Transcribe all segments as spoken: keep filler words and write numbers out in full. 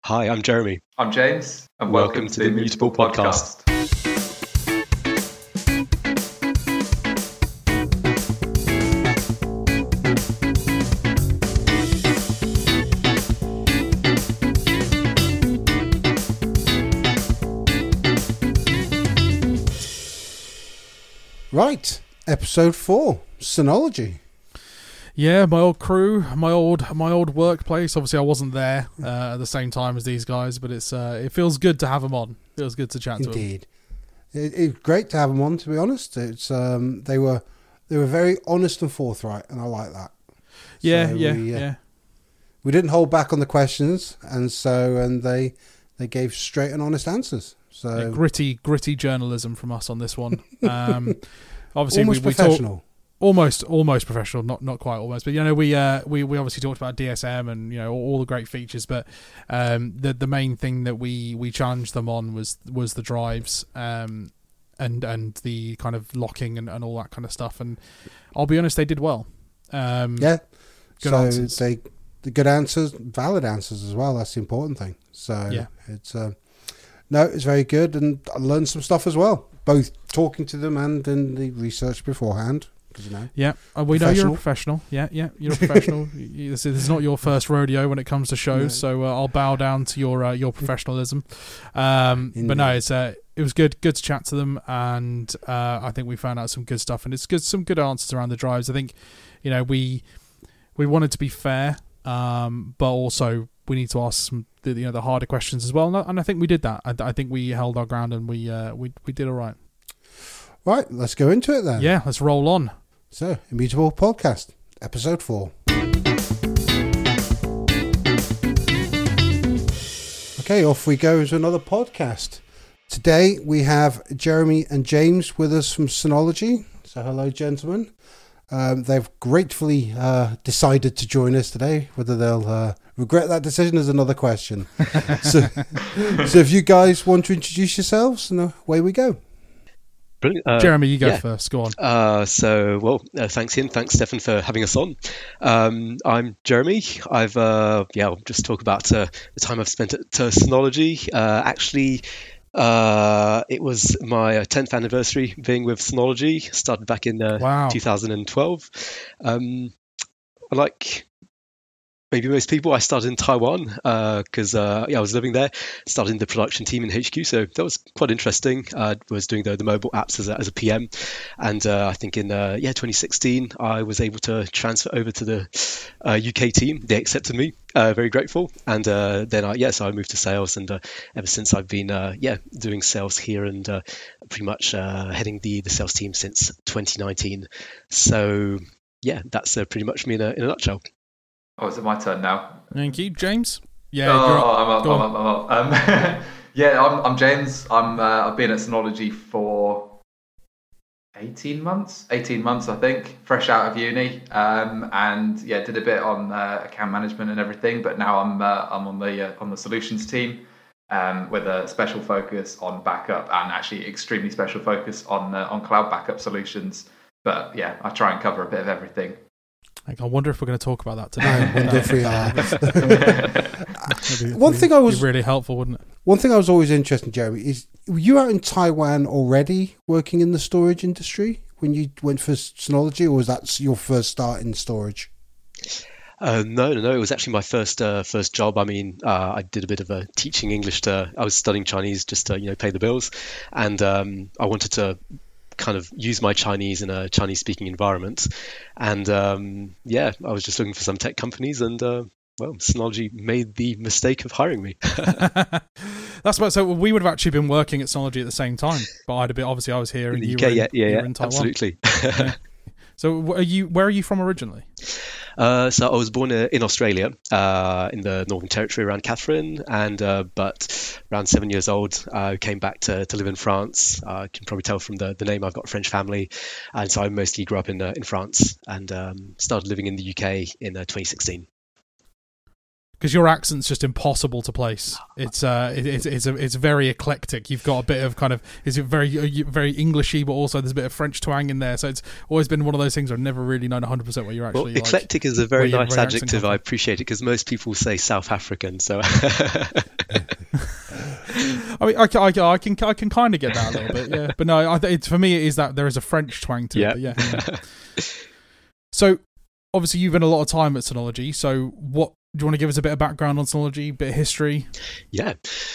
Hi, I'm Jeremy. I'm James, and welcome, welcome to, to the the Mutable Mutable Podcast. Podcast. Right, episode four, Synology. Yeah, my old crew, my old my old workplace. Obviously, I wasn't there uh, at the same time as these guys, but it's uh, it feels good to have them on. It feels good to chat to them. Indeed, it, it's great to have them on. To be honest, it's um, they were they were very honest and forthright, and I like that. Yeah, So yeah, we, uh, yeah. We didn't hold back on the questions, and so and they they gave straight and honest answers. So Yeah, gritty, gritty journalism from us on this one. Um, obviously, almost we, we professional. Talk, almost, almost professional. Not, not quite almost, but you know, we, uh, we, we obviously talked about D S M and you know all, all the great features. But um, the the main thing that we, we challenged them on was was the drives, um, and and the kind of locking and, and all that kind of stuff. And I'll be honest, they did well. Um, Yeah, good so answers. they the good answers, valid answers as well. That's the important thing. So Yeah. it's uh, no, it's very good, and I learned some stuff as well, both talking to them and in the research beforehand. You know, Yeah, uh, we know you're a professional. Yeah, yeah, you're a professional. You- this is not your first rodeo when it comes to shows, No. so uh, I'll bow down to your uh, your professionalism. Um, but no, Indeed. it's uh, it was good, good to chat to them, and uh, I think we found out some good stuff, and it's good, some good answers around the drives. I think, you know, we we wanted to be fair, um, but also we need to ask some the, you know the harder questions as well, and I, and I think we did that. I, I think we held our ground, and we uh, we we did all right. Right, let's go into it then. Yeah, let's roll on. So, Immutable Podcast, episode four. Okay, off we go to another podcast. Today we have Jeremy and James with us from Synology. So, hello, gentlemen. Um, they've gratefully uh, decided to join us today. Whether they'll uh, regret that decision is another question. so, so, if you guys want to introduce yourselves, and away we go. Brilliant. Uh, Jeremy, you go yeah. first. Go on. Uh, so, well, uh, thanks Ian, thanks Stefan for having us on. Um, I'm Jeremy. I've, uh, yeah, I'll just talk about uh, the time I've spent at uh, Synology. Uh, actually, uh, it was my tenth anniversary being with Synology. Started back in uh, Wow. two thousand twelve. Um, I like maybe most people, I started in Taiwan because uh, uh, yeah, I was living there. Started in the production team in H Q, so that was quite interesting. I uh, was doing the, the mobile apps as a, as a P M, and uh, I think in uh, yeah twenty sixteen I was able to transfer over to the uh, U K team. They accepted me, uh, very grateful, and uh, then I, yeah, so I moved to sales, and uh, ever since I've been uh, yeah doing sales here and uh, pretty much uh, heading the the sales team since twenty nineteen. So yeah, that's uh, pretty much me in a in a nutshell. Oh, is it my turn now? Thank you, James. Yeah, oh, you're up. I'm up, Go I'm on. up, I'm up. Um, yeah, I'm, I'm James. I'm, uh, I've been at Synology for eighteen months, eighteen months, I think, fresh out of uni. Um, and yeah, did a bit on uh, account management and everything, but now I'm, uh, I'm on the, uh, on the solutions team. Um, with a special focus on backup and actually extremely special focus on uh, on cloud backup solutions. But yeah, I try and cover a bit of everything. I wonder if we're going to talk about that today. I wonder if we are. That'd be- One thing I was- be really helpful, wouldn't it? One thing I was always interested in, Jeremy, is were you out in Taiwan already working in the storage industry when you went for Synology, or was that your first start in storage? Uh, no, no, no. It was actually my first uh, first job. I mean, uh, I did a bit of a teaching English to. I was studying Chinese just to you know pay the bills, and um, I wanted to kind of use my Chinese in a Chinese speaking environment. And um, yeah, I was just looking for some tech companies, and uh, well, Synology made the mistake of hiring me. That's what. So we would have actually been working at Synology at the same time, but I'd have been obviously I was here in and the you U K, were in, yeah, yeah, you were yeah, in Taiwan. absolutely. Yeah. So are you? Where are you from originally? Uh, so I was born uh, in Australia, uh, in the Northern Territory around Catherine, and uh, but around seven years old, I uh, came back to, to live in France. Uh, you can probably tell from the, the name, I've got a French family, and so I mostly grew up in uh, in France and um, started living in the U K in uh, twenty sixteen. Because your accent's just impossible to place. It's uh, it, it's it's a, it's very eclectic. You've got a bit of kind of is it very uh, very Englishy, but also there's a bit of French twang in there. So it's always been one of those things where I've never really known one hundred percent what you're actually. Well, eclectic like, is a very where your- nice where your accent adjective. comes I from. appreciate it because most people say South African. So mean, I, I, I can I can kind of get that a little bit, yeah. But no, I, it's for me it is that there is a French twang to yeah. it. But yeah. yeah. So obviously you've been a lot of time at Synology. So what do you want to give us a bit of background on Synology, a bit of history? Yeah.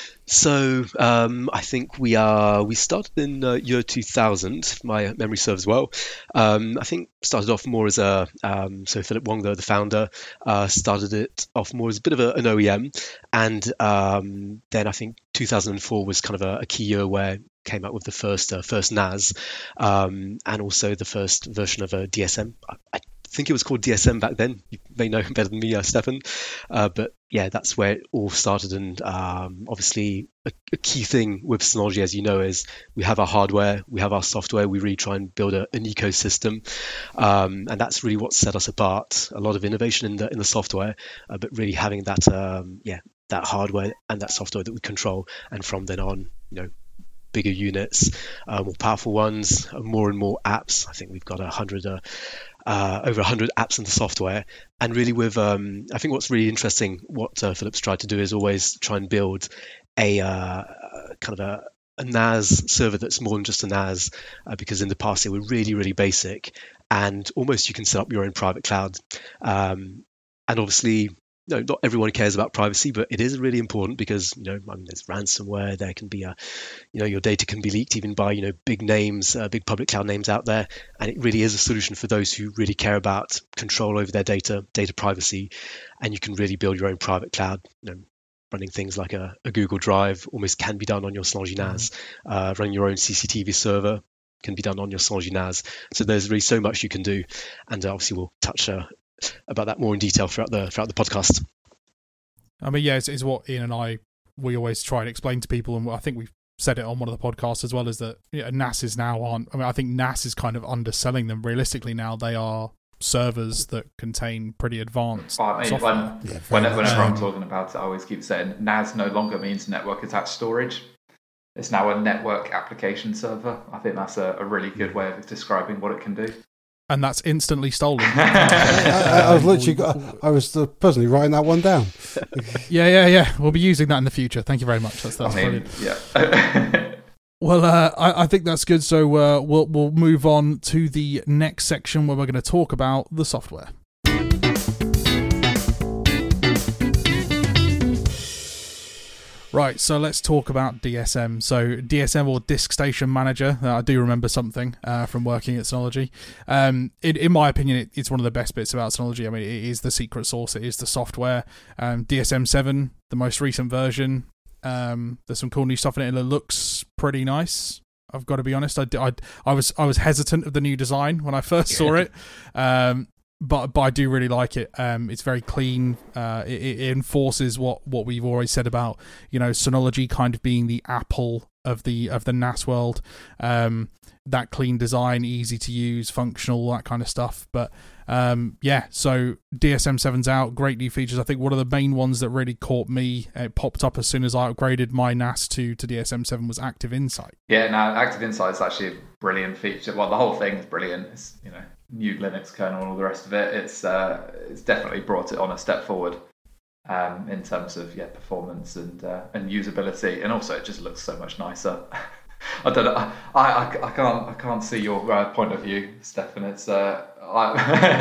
So um, I think we are we started in uh, year two thousand. If my memory serves well. Um, I think started off more as a um, so Philip Wong, the, the founder, uh, started it off more as a bit of a, an O E M, and um, then I think two thousand four was kind of a, a key year where came out with the first uh, first N A S, um, and also the first version of a D S M. I, I think it was called D S M back then. You may know better than me, uh, Stefan. Uh, but yeah, that's where it all started. And um, obviously, a, a key thing with Synology, as you know, is we have our hardware, we have our software. We really try and build a, an ecosystem, um, and that's really what set us apart. A lot of innovation in the in the software, uh, but really having that um, yeah that hardware and that software that we control. And from then on, you know. Bigger units, uh, more powerful ones, uh, more and more apps. I think we've got a hundred, uh, uh, over a hundred apps in the software. And really, with um, I think what's really interesting, what uh, Philip's tried to do is always try and build a uh, kind of a, a N A S server that's more than just a N A S, uh, because in the past they were really, really basic, and almost you can set up your own private cloud. Um, and obviously, no, not everyone cares about privacy, but it is really important because, you know, I mean, there's ransomware. There can be a, you know, your data can be leaked even by, you know, big names, uh, big public cloud names out there. And it really is a solution for those who really care about control over their data, data privacy. And you can really build your own private cloud. You know, running things like a, a Google Drive almost can be done on your Synology N A S. Mm-hmm. Uh, running your own C C T V server can be done on your Synology N A S. So there's really so much you can do. And obviously we'll touch uh, about that more in detail throughout the throughout the podcast. I mean, yeah, it's, it's what Ian and I, we always try and explain to people, and I think we've said it on one of the podcasts as well, is that, you know, N A Ss now aren't, I mean, I think N A S is kind of underselling them. Realistically now, they are servers that contain pretty advanced well, I mean, software. When, Yeah, whenever much. whenever I'm talking about it, I always keep saying N A S no longer means network attached storage. It's now a network application server. I think that's a, a really good way of describing what it can do. And that's instantly stolen. I, I was literally, I was personally writing that one down. yeah, yeah, yeah. We'll be using that in the future. Thank you very much. That's that's I mean, brilliant. Yeah. Well, uh, I, I think that's good. So uh, we'll we'll move on to the next section where we're going to talk about the software. Right, so let's talk about D S M. So D S M, or Disk Station Manager, uh, I do remember something uh, from working at Synology. Um, it, in my opinion, it, it's one of the best bits about Synology. I mean, it is the secret sauce, it is the software. Um, D S M seven, the most recent version, um, there's some cool new stuff in it, and it looks pretty nice. I've got to be honest. I, I, I was I was hesitant of the new design when I first saw it. Um, But but I do really like it. Um, it's very clean. Uh, it, it enforces what, what we've always said about, you know, Synology kind of being the Apple of the of the N A S world. Um, that clean design, easy to use, functional, that kind of stuff. But um, yeah, so D S M seven's out. Great new features. I think one of the main ones that really caught me, it popped up as soon as I upgraded my N A S to to D S M seven, was Active Insight. Yeah, no, Active Insight is actually a brilliant feature. Well, the whole thing is brilliant. It's, you know, new Linux kernel and all the rest of it. It's uh, it's definitely brought it on a step forward um, in terms of yeah performance and uh, and usability, and also it just looks so much nicer. I don't know. I, I, I can't I can't see your uh, point of view, Stefan. It's uh, I...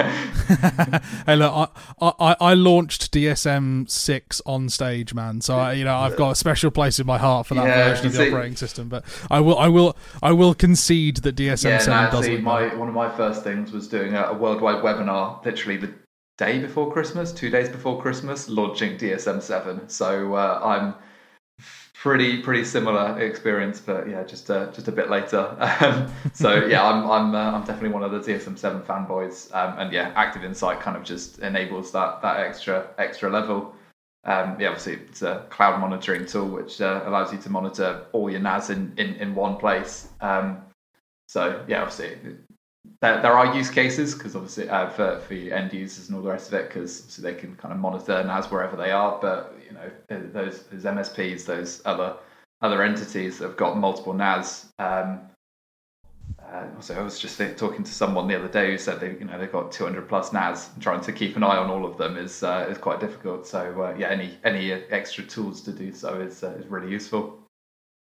hey, look, I, I I launched D S M six on stage, man. So I, you know, I've got a special place in my heart for that yeah, version of the see, operating system. But I will I will I will concede that D S M seven yeah, no, does see, look my better. one of my first things was doing a, a worldwide webinar, literally the day before Christmas, two days before Christmas, launching D S M seven. So uh, I'm. Pretty, pretty similar experience, but yeah, just uh, just a bit later. Um, so yeah, I'm I'm uh, I'm definitely one of the D S M seven fanboys, um, and yeah, Active Insight kind of just enables that that extra extra level. Um, yeah, obviously it's a cloud monitoring tool which uh, allows you to monitor all your N A S in in, in one place. Um, so yeah, obviously there there are use cases because obviously uh, for for end users and all the rest of it, because obviously they can kind of monitor N A S wherever they are, but you know, those, those M S Ps, those other other entities that have got multiple N A S. Um, uh, so I was just talking to someone the other day who said they, you know, they've got two hundred plus N A S, and trying to keep an eye on all of them is uh, is quite difficult. So uh, yeah, any any extra tools to do so is uh, is really useful.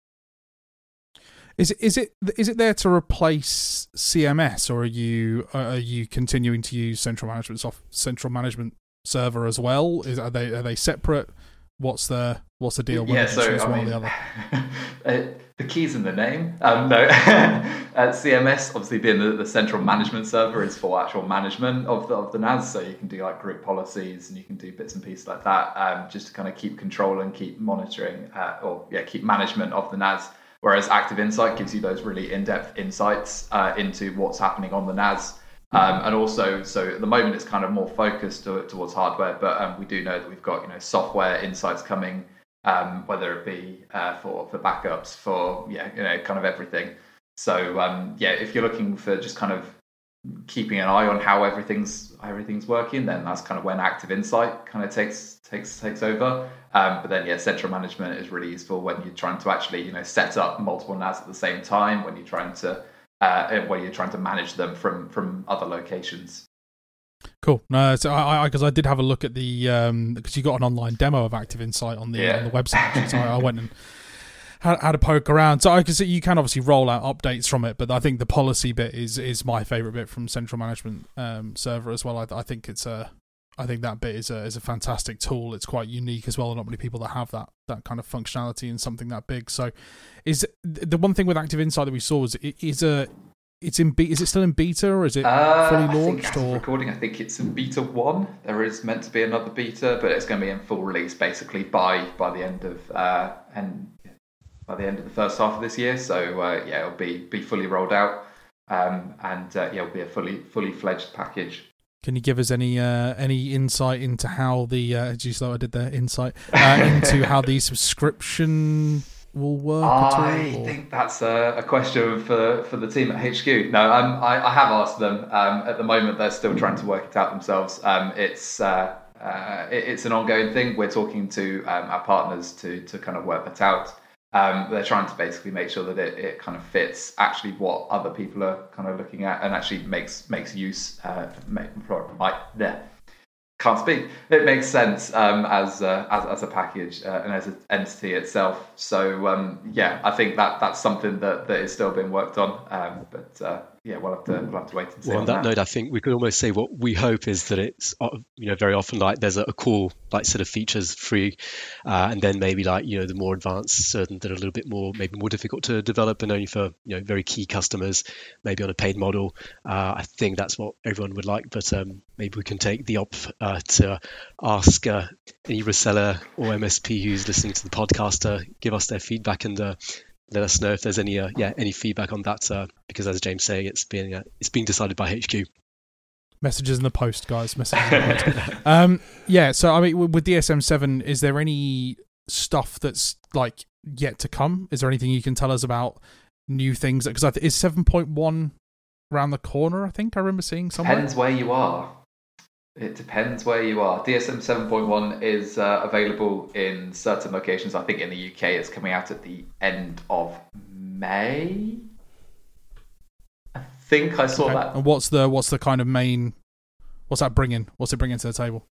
Is it is it is it there to replace C M S, or are you are you continuing to use central management soft, central management server as well? Is are they are they separate? What's the what's the deal? Yeah, so I mean, the, uh, the key's in the name. Um, no, uh, C M S obviously being the, the central management server is for actual management of the of the N A S. So you can do like group policies and you can do bits and pieces like that, um, just to kind of keep control and keep monitoring, uh, or yeah, keep management of the N A S. Whereas Active Insight gives you those really in-depth insights uh, into what's happening on the N A S. Um, and also, so at the moment it's kind of more focused to, towards hardware, but um, we do know that we've got, you know, software insights coming, um, whether it be uh, for, for backups, for, yeah, you know, kind of everything. So, um, yeah, if you're looking for just kind of keeping an eye on how everything's how everything's working, then that's kind of when Active Insight kind of takes takes takes over. Um, but then, yeah, central management is really useful when you're trying to actually, you know, set up multiple N A S at the same time, when you're trying to uh, when you're trying to manage them from from other locations. Cool. No, so I because I, I did have a look at the um because you got an online demo of Active Insight on the yeah. on the website. Actually, so I, I went and had, had a poke around. So I can see you can obviously roll out updates from it, but I think the policy bit is is my favorite bit from central management um, server as well. I, I think it's a I think that bit is a is a fantastic tool. It's quite unique as well. Not many people that have that that kind of functionality in something that big. So, is the one thing with Active Insight that we saw was it is a it's in be- is it still in beta or is it uh, fully I launched? Think or recording, I think it's in beta one. There is meant to be another beta, but it's going to be in full release basically by by the end of uh, and by the end of the first half of this year. So uh, yeah, it'll be be fully rolled out, um, and uh, yeah, it'll be a fully fully fledged package. Can you give us any uh, any insight into how the uh, geez, I did there insight uh, into how the subscription will work? I at all, think that's a, a question for, for the team at H Q. No, um, I, I have asked them. Um, at the moment, they're still trying to work it out themselves. Um, it's uh, uh, it, it's an ongoing thing. We're talking to um, our partners to to kind of work that out. Um, they're trying to basically make sure that it, it kind of fits actually what other people are kind of looking at and actually makes makes use. Uh, make, might, yeah, can't speak. It makes sense um, as, uh, as as a package uh, and as an entity itself. So um, yeah, I think that that's something that, that is still being worked on. Um, but uh, yeah, we'll have to we'll have to wait and see. Well, on, on that, that note, I think we could almost say what we hope is that it's, you know, very often like there's a, a core like set of features free, uh, and then maybe like, you know, the more advanced certain that are a little bit more maybe more difficult to develop and only for, you know, very key customers, maybe on a paid model. Uh, I think that's what everyone would like, but um, maybe we can take the op uh, to ask uh, any reseller or M S P who's listening to the podcast to give us their feedback and uh, let us know if there's any uh, yeah any feedback on that, uh, because as James saying, it's being uh, it's being decided by H Q. Messages in the post, guys. Messages in the post. Um, yeah. So I mean, with D S M seven, is there any stuff that's like yet to come? Is there anything you can tell us about new things? Because I th- is seven point one around the corner? I think I remember seeing somewhere. Depends where you are. It depends where you are. D S M seven point one is uh, available in certain locations. I think in the U K it's coming out at the end of May. I think I saw okay. that. And what's the what's the kind of main? What's that bringing? What's it bringing to the table?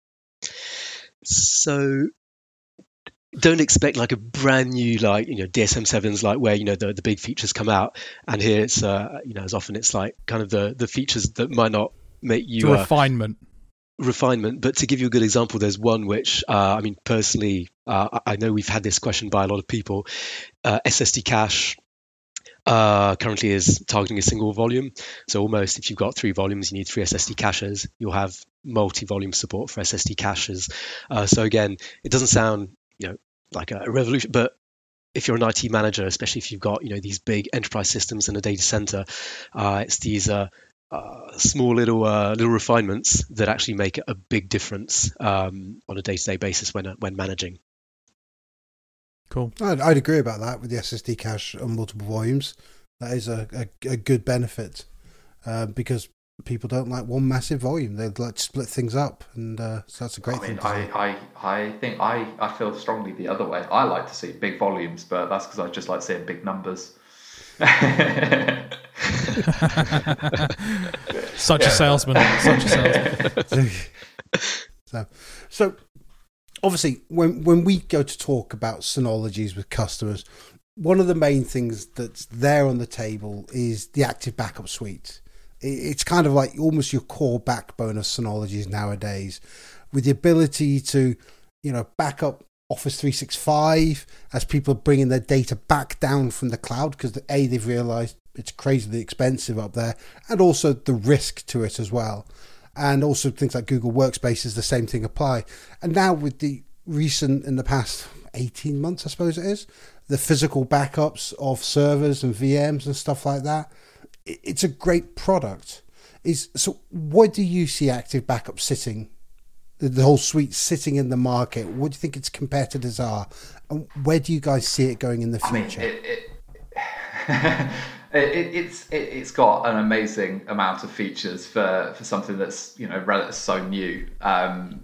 So don't expect like a brand new like you know D S M sevens like where you know the the big features come out, and here it's uh you know as often it's like kind of the the features that might not make you the refinement. Uh, refinement but to give you a good example, there's one which uh, I mean personally uh, I know we've had this question by a lot of people. uh, S S D cache uh, currently is targeting a single volume, so almost if you've got three volumes you need three S S D caches. You'll have multi-volume support for S S D caches, uh, so again it doesn't sound you know like a revolution, but if you're an I T manager, especially if you've got you know these big enterprise systems in a data center, uh, it's these uh, Uh, small little uh, little refinements that actually make a big difference um, on a day-to-day basis when uh, when managing. Cool. I'd, I'd agree about that with the S S D cache on multiple volumes. That is a, a, a good benefit uh, because people don't like one massive volume. They'd like to split things up, and uh, so that's a great I mean, thing. To I, I, I think I, I feel strongly the other way. I like to see big volumes, but that's because I just like seeing big numbers. Such a salesman. Such a salesman. so, so obviously, when when we go to talk about Synologies with customers, one of the main things that's there on the table is the Active Backup Suite. It's kind of like almost your core backbone of Synology nowadays, with the ability to, you know, back up Office three sixty-five as people are bringing their data back down from the cloud because A, they've realized it's crazily expensive up there, and also the risk to it as well. And also things like Google Workspaces, the same thing apply. And now with the recent, in the past eighteen months, I suppose it is, the physical backups of servers and V Ms and stuff like that, it's a great product. Is so where do you see Active Backup sitting, the, the whole suite sitting in the market? What do you think its competitors are? And where do you guys see it going in the future? I mean, it, it, it, it's it, it's got an amazing amount of features for, for something that's, you know, relatively so new. Um,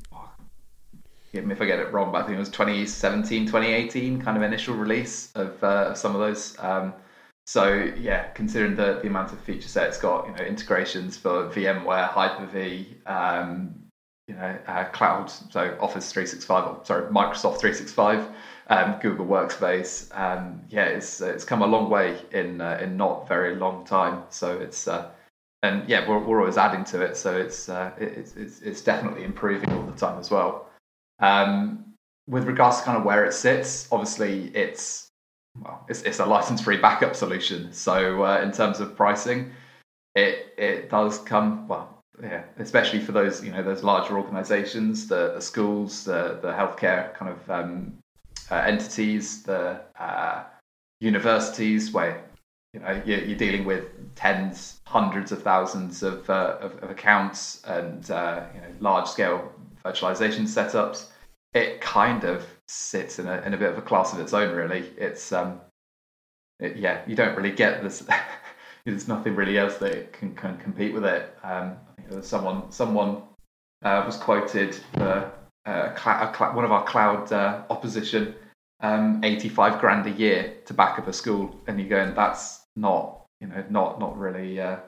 Forgive me if I get it wrong, but I think it was twenty seventeen, twenty eighteen kind of initial release of uh, some of those. Um, so yeah, considering the, the amount of feature set it's got, you know, integrations for VMware, Hyper-V, um, you know, uh, cloud, so Office three sixty-five, or, sorry, Microsoft three sixty-five, um, Google Workspace. Um, yeah, it's it's come a long way in uh, in not very long time. So it's uh, and yeah, we're we're always adding to it. So it's uh, it's it's it's definitely improving all the time as well. Um, with regards to kind of where it sits, obviously it's well, it's, it's a license-free backup solution. So uh, in terms of pricing, it it does come well, yeah, especially for those you know those larger organisations, the, the schools, the the healthcare kind of um, uh, entities, the uh, universities, where you know you're, you're dealing with tens, hundreds of thousands of uh, of, of accounts and uh, you know large-scale virtualization setups. It kind of sits in a in a bit of a class of its own, really. It's um, it, yeah, you don't really get this. There's nothing really else that can can compete with it. Um, I think there was someone someone uh, was quoted for uh, a cl- a cl- one of our cloud uh, opposition, um, eighty-five grand a year to back up a school, and you go, and that's not you know not not really. Uh,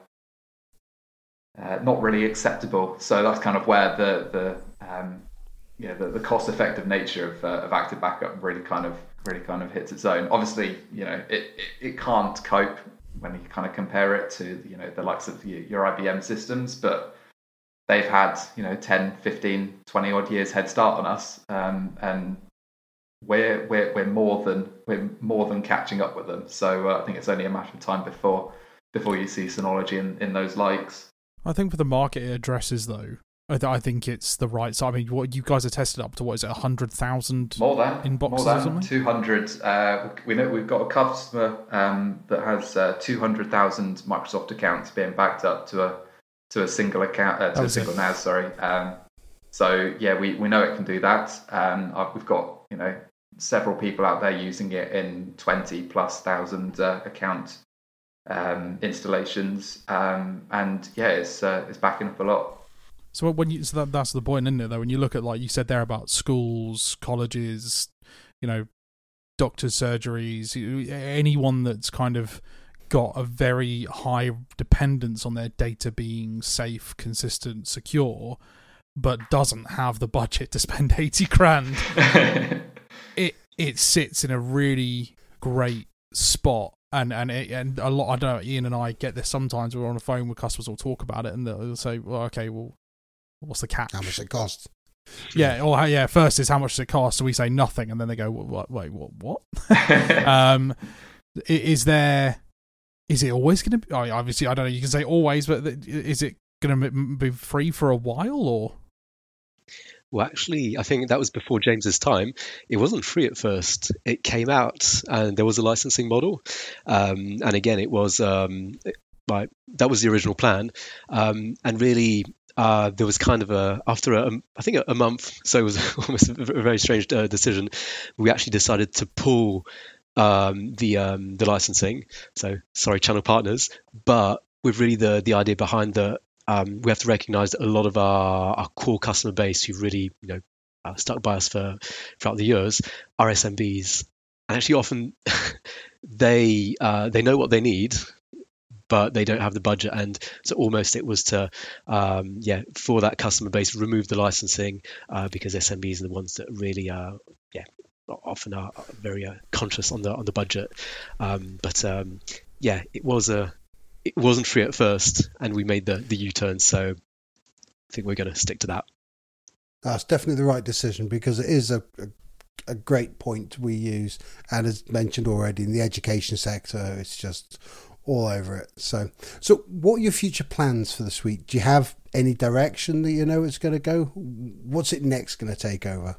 Uh, not really acceptable. So that's kind of where the the um, yeah the, the cost effective nature of uh, of Active Backup really kind of really kind of hits its own. Obviously, you know it, it, it can't cope when you kind of compare it to you know the likes of your, your I B M systems, but they've had you know ten, fifteen, twenty odd years head start on us, um, and we're we're we're more than we're more than catching up with them. So uh, I think it's only a matter of time before before you see Synology in, in those likes. I think for the market it addresses, though, I, th- I think it's the right side. I mean, what you guys are tested up to, what is it, one hundred thousand more than inboxes more than or something? two hundred. Uh, we know we've got a customer um, that has uh, two hundred thousand Microsoft accounts being backed up to a to a single account uh, to oh, a single N A S. Sorry. Um, so yeah, we, we know it can do that. Um, we've got you know several people out there using it in twenty plus thousand uh, account um installations, um and yeah it's uh, it's backing up a lot. So when you so that, that's the point, isn't it, though, when you look at, like you said there, about schools, colleges, you know doctors' surgeries, anyone that's kind of got a very high dependence on their data being safe, consistent, secure, but doesn't have the budget to spend eighty grand, it it sits in a really great spot. And and it, and a lot. I don't know. Ian and I get this sometimes. We're on the phone with customers. We'll talk about it, and they'll say, "Well, okay, well, what's the catch? How much it costs?" Yeah. Or yeah. First is how much does it cost? So we say nothing, and then they go, "What? Wait, what? What?" um, is there? Is it always going to be? Oh, obviously, I don't know. You can say always, but is it going to be free for a while, or? Well, actually, I think that was before James's time. It wasn't free at first. It came out and there was a licensing model. Um, and again, it was um, like that was the original plan. Um, and really, uh, there was kind of a, after a, I think a, a month, so it was almost a very strange uh, decision. We actually decided to pull um, the um, the licensing. So sorry, channel partners, but with really the the idea behind the Um, we have to recognise that a lot of our, our core customer base who really, you know, uh, stuck by us for throughout the years are S M Bs, and actually often they uh, they know what they need, but they don't have the budget, and so almost it was to um, yeah for that customer base remove the licensing uh, because S M Bs are the ones that really uh, yeah often are very uh, conscious on the on the budget. Um, but um, yeah, it was a it wasn't free at first, and we made the the U-turn. So I think we're going to stick to that. That's definitely the right decision, because it is a, a a great point we use, and as mentioned already, in the education sector, it's just all over it. So, so what are your future plans for the suite? Do you have any direction that you know it's going to go? What's it next going to take over?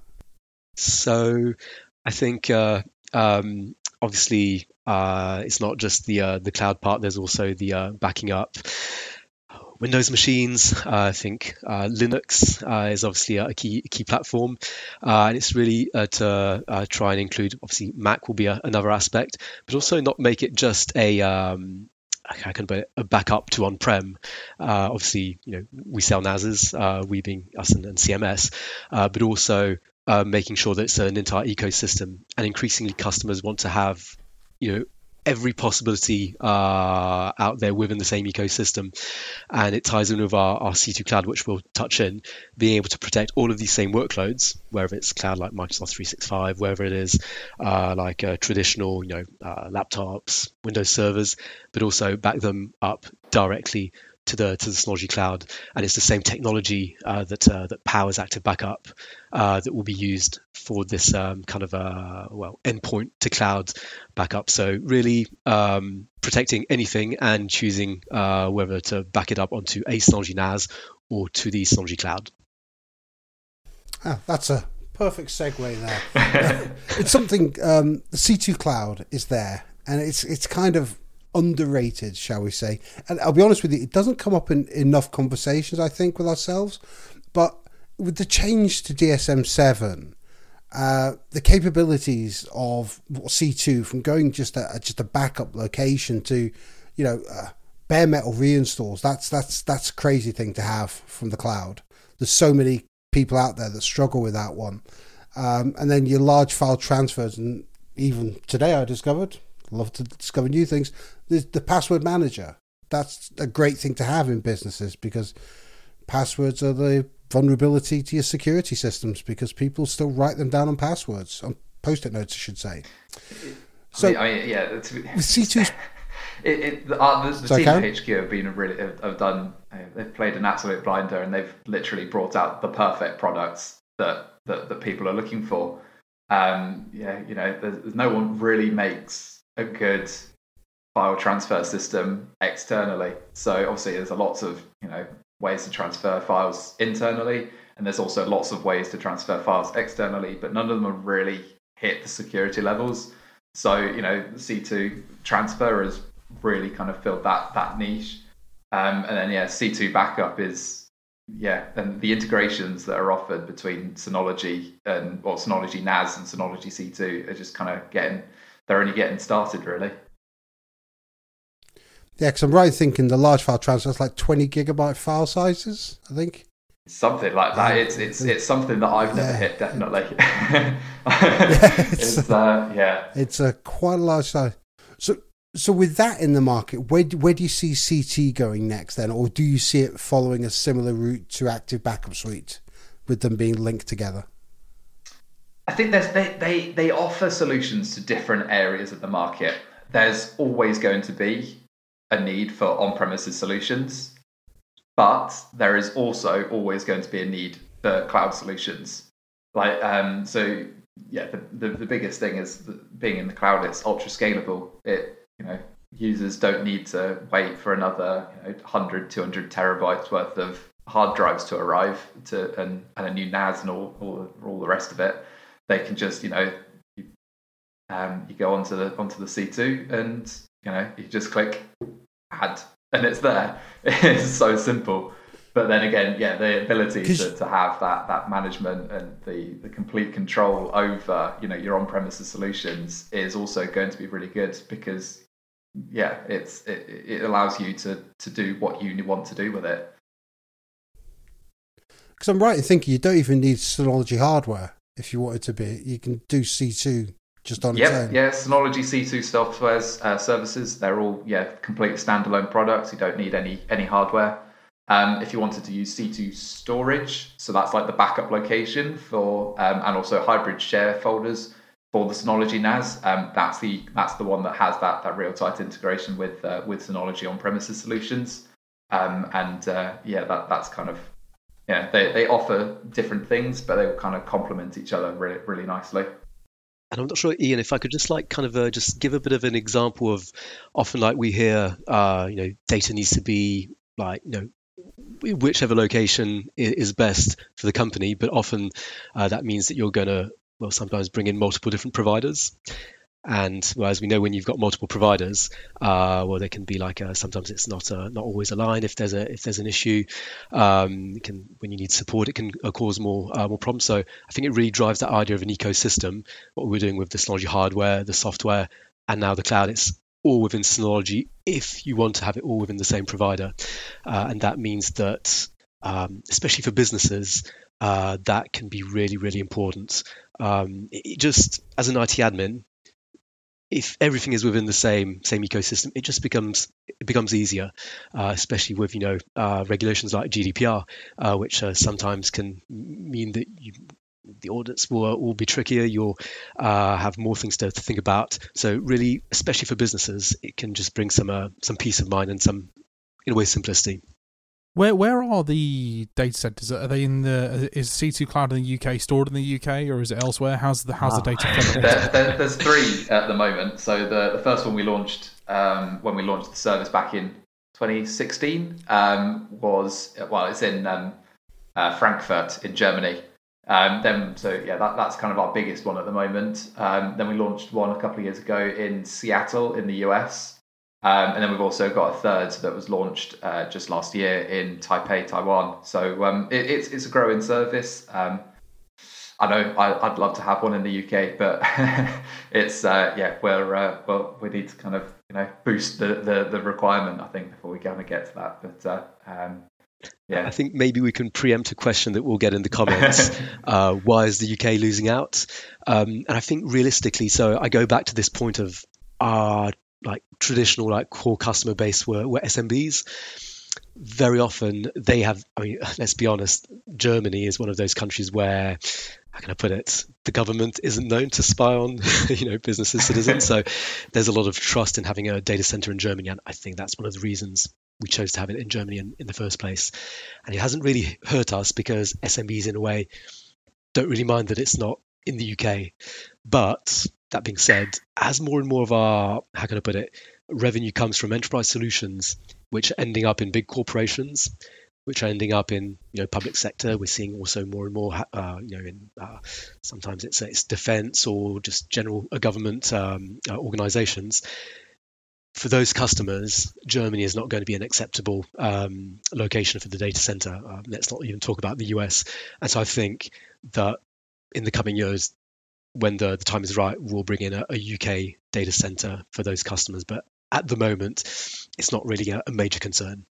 So, I think uh, um, obviously uh, it's not just the uh, the cloud part. There's also the uh, backing up Windows machines. uh, I think uh, Linux uh, is obviously a key key platform, uh, and it's really uh, to uh, try and include, obviously Mac will be a, another aspect, but also not make it just a um, I can put it, a backup to on-prem. Uh, obviously, you know, we sell N A Ss, uh, we being us and, and C M S, uh, but also uh, making sure that it's an entire ecosystem, and increasingly customers want to have, you know, every possibility uh, out there within the same ecosystem. And it ties in with our, our C two Cloud, which we'll touch in, being able to protect all of these same workloads, whether it's cloud like Microsoft three sixty-five, whether it is uh, like uh, traditional, you know, uh, laptops, Windows servers, but also back them up directly to the to the Synology Cloud. And it's the same technology uh, that uh, that powers Active Backup uh, that will be used for this um, kind of uh, well endpoint to cloud backup. So really um, protecting anything and choosing uh, whether to back it up onto a Synology N A S or to the Synology Cloud. Ah, that's a perfect segue there. It's something, um, the C two Cloud is there, and it's it's kind of underrated, shall we say. And I'll be honest with you, it doesn't come up in enough conversations, I think, with ourselves. But with the change to D S M seven, uh, the capabilities of C two, from going just a just a backup location to, you know, uh, bare metal reinstalls, that's that's that's a crazy thing to have from the cloud. There's so many people out there that struggle with that one. Um, and then your large file transfers, and even today I discovered, love to discover new things, there's the password manager. That's a great thing to have in businesses, because passwords are the vulnerability to your security systems, because people still write them down on passwords, on post-it notes, I should say. So, I mean, I mean yeah, with C two, it, it, the, uh, the, the Sorry, team at Karen? H Q have been a really have, have done. Uh, they've played an absolute blinder, and they've literally brought out the perfect products that that, that people are looking for. Um, yeah, you know, there's, there's no one really makes a good file transfer system externally. So obviously there's a lots of, you know, ways to transfer files internally, and there's also lots of ways to transfer files externally, but none of them have really hit the security levels. So, you know, C two transfer has really kind of filled that that niche. Um, and then yeah, C two backup is yeah, and the integrations that are offered between Synology and well, Synology N A S and Synology C two are just kind of getting, they're only getting started really. yeah, because I'm right in thinking the large file transfer is like twenty gigabyte file sizes, I think. Something like that. Yeah. It's it's it's something that I've never Yeah. hit, definitely. Yeah, it's, it's uh, yeah. it's a quite a large size. So, so with that in the market, where do, where do you see C T going next then, or do you see it following a similar route to Active Backup Suite, with them being linked together? I think there's they, they they offer solutions to different areas of the market. There's always going to be a need for on-premises solutions, but there is also always going to be a need for cloud solutions. Like um, so, yeah. The, the the biggest thing is that being in the cloud, it's ultra scalable. It you know users don't need to wait for another you know, one hundred, two hundred terabytes worth of hard drives to arrive to and, and a new N A S and all, all all the rest of it. They can just, you know, you, um, you go onto the onto the C two, and you know, you just click add, and it's there. It's so simple. But then again, yeah, the ability to, to have that that management and the, the complete control over, you know, your on-premises solutions is also going to be really good, because yeah, it's it, it allows you to to do what you want to do with it. Because I'm right in thinking you don't even need Synology hardware. If you want it to be, you can do C two just on yep, its own. Yeah, Synology C two software uh, services, they're all yeah complete standalone products. You don't need any any hardware. Um, if you wanted to use C two storage, so that's like the backup location for, um, and also hybrid share folders, for the Synology N A S. Um, that's the that's the one that has that that real tight integration with uh, with Synology on-premises solutions. Um, and uh, yeah, that that's kind of yeah they they offer different things, but they will kind of complement each other really really nicely. And I'm not sure, Ian, if I could just like kind of uh, just give a bit of an example of often like we hear, uh, you know, data needs to be like, you know, whichever location is best for the company, but often uh, that means that you're going to, well, sometimes bring in multiple different providers. And well, as we know, when you've got multiple providers, uh, well, they can be like a, sometimes it's not a, not always aligned. If there's a if there's an issue, um, it can when you need support, it can uh, cause more uh, more problems. So I think it really drives that idea of an ecosystem. What we're doing with the Synology hardware, the software, and now the cloud, it's all within Synology. If you want to have it all within the same provider, uh, and that means that, um, especially for businesses, uh, that can be really really important. Um, it just as an I T admin, if everything is within the same same ecosystem, it just becomes it becomes easier, uh, especially with you know uh, regulations like G D P R, uh, which uh, sometimes can mean that you, the audits will will be trickier. You'll uh, have more things to, to think about. So really, especially for businesses, it can just bring some uh, some peace of mind and some, in a way, simplicity. Where where are the data centers? Are they in the? Is C two Cloud in the U K stored in the U K, or is it elsewhere? How's the how's ah. the data? there, there, there's three at the moment. So the, the first one we launched um, when we launched the service back in twenty sixteen um, was well, it's in um, uh, Frankfurt in Germany. Um, then so yeah, that, that's kind of our biggest one at the moment. Um, then we launched one a couple of years ago in Seattle in the U S. Um, and then we've also got a third that was launched uh, just last year in Taipei, Taiwan. So um, it, it's it's a growing service. Um, I know I, I'd love to have one in the U K, but it's uh, yeah, we're uh, well, we need to kind of you know boost the, the, the requirement, I think, before we kind of get to that. But uh, um, yeah, I think maybe we can preempt a question that we'll get in the comments. uh, why is the U K losing out? Um, and I think realistically, so I go back to this point of our uh, like traditional like core customer base were, were S M Bs. Very often they have, I mean, let's be honest, Germany is one of those countries where, how can I put it, the government isn't known to spy on, you know, businesses, citizens. So there's a lot of trust in having a data center in Germany. And I think that's one of the reasons we chose to have it in Germany in, in the first place. And it hasn't really hurt us because S M Bs in a way don't really mind that it's not in the U K. But that being said, as more and more of our, how can I put it, revenue comes from enterprise solutions, which are ending up in big corporations, which are ending up in you know public sector. We're seeing also more and more, uh, you know, in uh, sometimes it's it's defense or just general uh, government um, uh, organizations. For those customers, Germany is not going to be an acceptable um, location for the data center. Uh, let's not even talk about the U S. And so I think that in the coming years, when the, the time is right, we'll bring in a, a U K data center for those customers. But at the moment, it's not really a, a major concern.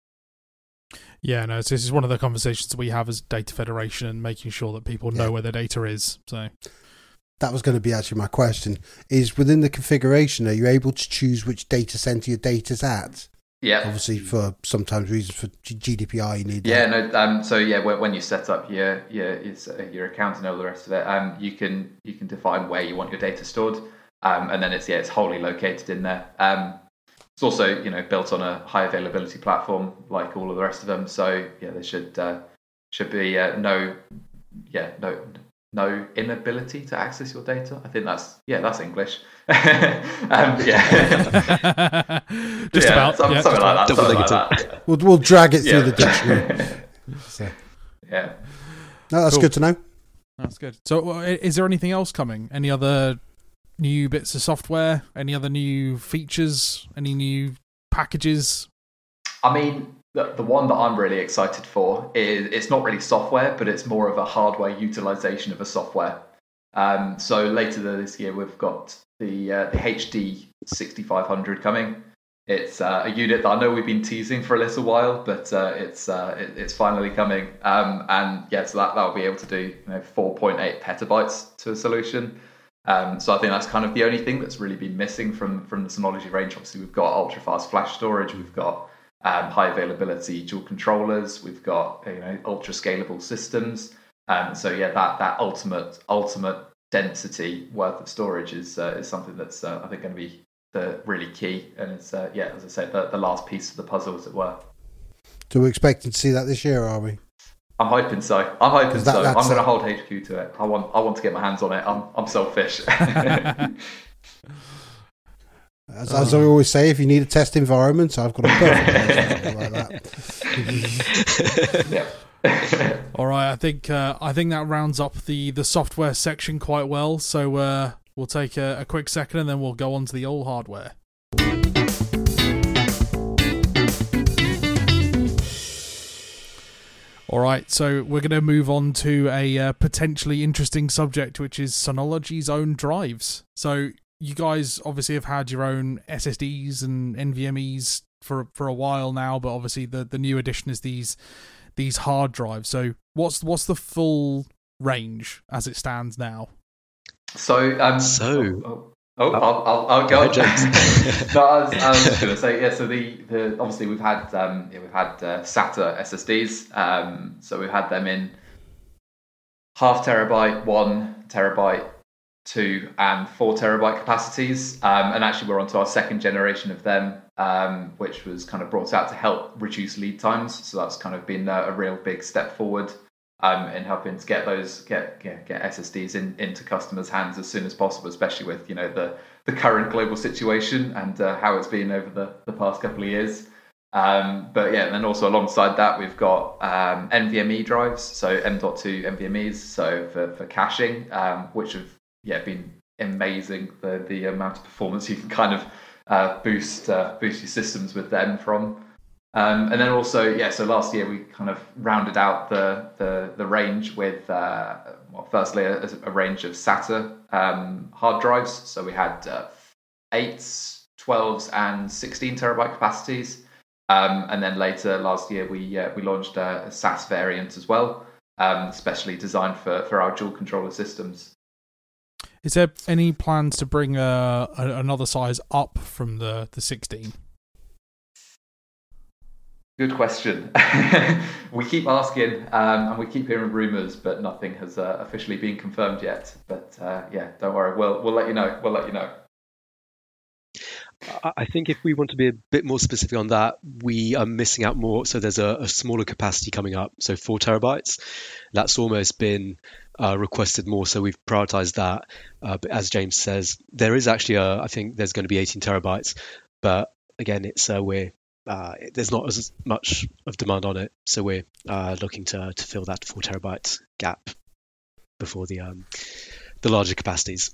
Yeah, no, so this is one of the conversations we have as Data Federation and making sure that people know yeah. where their data is. So that was going to be actually my question, is within the configuration, are you able to choose which data center your data's at? Yeah. Obviously, for sometimes reasons for G D P R, you need. Yeah, that. no. Um, so yeah, when you set up your your your account and all the rest of it, um, you can you can define where you want your data stored, um, and then it's yeah, it's wholly located in there. Um, it's also you know built on a high availability platform like all of the rest of them. So yeah, there should uh, should be uh, no yeah no. no inability to access your data. I think that's yeah, that's English. um, yeah, just yeah, about some, yeah, something just like that. Double Something negative. like that. Yeah. We'll we'll drag it through Yeah. the dictionary. So. Yeah, No, that's Cool. good to know. That's good. So, uh, is there anything else coming? Any other new bits of software? Any other new features? Any new packages? I mean, the the one that I'm really excited for is it's not really software, but it's more of a hardware utilization of a software. Um, so later this year, we've got the uh, the H D sixty-five hundred coming. It's uh, a unit that I know we've been teasing for a little while, but uh, it's uh, it, it's finally coming. Um, and yeah, so that that'll be able to do you know four point eight petabytes to a solution. Um, so I think that's kind of the only thing that's really been missing from from the Synology range. Obviously, we've got ultra fast flash storage, we've got um, high availability dual controllers, we've got you know ultra scalable systems. Um, so yeah, that that ultimate ultimate density worth of storage is uh, is something that's uh, I think going to be the really key, and it's uh, yeah, as I said, the, the last piece of the puzzle, as it were. So we're expecting to see that this year, are we? I'm hoping so. I'm hoping that, so. I'm going to a... hold H Q to it. I want I want to get my hands on it. I'm I'm selfish. As, as I always say, if you need a test environment, I've got a perfect place like that. Yeah. All right, I think uh, I think that rounds up the, the software section quite well. So uh, we'll take a, a quick second and then we'll go on to the old hardware. All right, so we're going to move on to a uh, potentially interesting subject, which is Synology's own drives. So you guys obviously have had your own S S Ds and N V M Es for for a while now, but obviously the, the new addition is these these hard drives. So what's what's the full range as it stands now? So um, so. Oh, oh. Oh, I'll, I'll, I'll go. Go ahead, James. no, I was, I was just going to say, yeah. So the, the obviously we've had um, yeah, we've had uh, SATA S S Ds. Um, so we've had them in half terabyte, one terabyte, two, and four terabyte capacities. Um, and actually, we're onto our second generation of them, um, which was kind of brought out to help reduce lead times. So that's kind of been a, a real big step forward. Um, in helping to get those get get, get S S Ds in, into customers' hands as soon as possible, especially with you know the, the current global situation and uh, how it's been over the, the past couple of years. Um, but yeah, and then also alongside that we've got um, N V M E drives, so M dot two N V M Es, so for, for caching, um, which have yeah been amazing. The the amount of performance you can kind of uh, boost uh, boost your systems with them from. Um, and then also, yeah, so last year we kind of rounded out the the, the range with, uh, well, firstly, a, a range of SATA um, hard drives. So we had uh, eights, twelves, and sixteen terabyte capacities. Um, and then later last year we uh, we launched a, a S A S variant as well, um, specially designed for, for our dual controller systems. Is there any plans to bring uh, a, another size up from the, the sixteen? Good question. We keep asking um, and we keep hearing rumours, but nothing has uh, officially been confirmed yet. But uh, yeah, don't worry. We'll we'll let you know. We'll let you know. I think if we want to be a bit more specific on that, we are missing out more. So there's a, a smaller capacity coming up, so four terabytes. That's almost been uh, requested more, so we've prioritized that. Uh, but as James says, there is actually a, I think there's going to be eighteen terabytes, but again, it's uh, we're uh, there's not as much of demand on it, so we're uh, looking to to fill that four terabyte gap before the um, the larger capacities.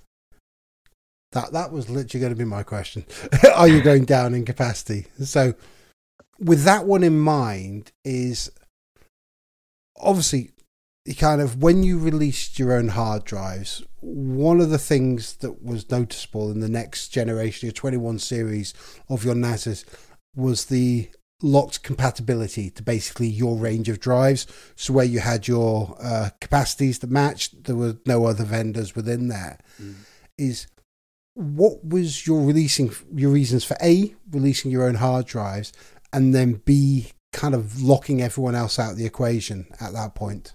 That that was literally going to be my question. Are you going down in capacity? So with that one in mind, is obviously you kind of, when you released your own hard drives, one of the things that was noticeable in the next generation, your twenty-one series of your N A Ss, was the locked compatibility to basically your range of drives. So where you had your uh, capacities that matched, there were no other vendors within there. Mm. Is what was your releasing your reasons for A, releasing your own hard drives, and then B, kind of locking everyone else out of the equation at that point?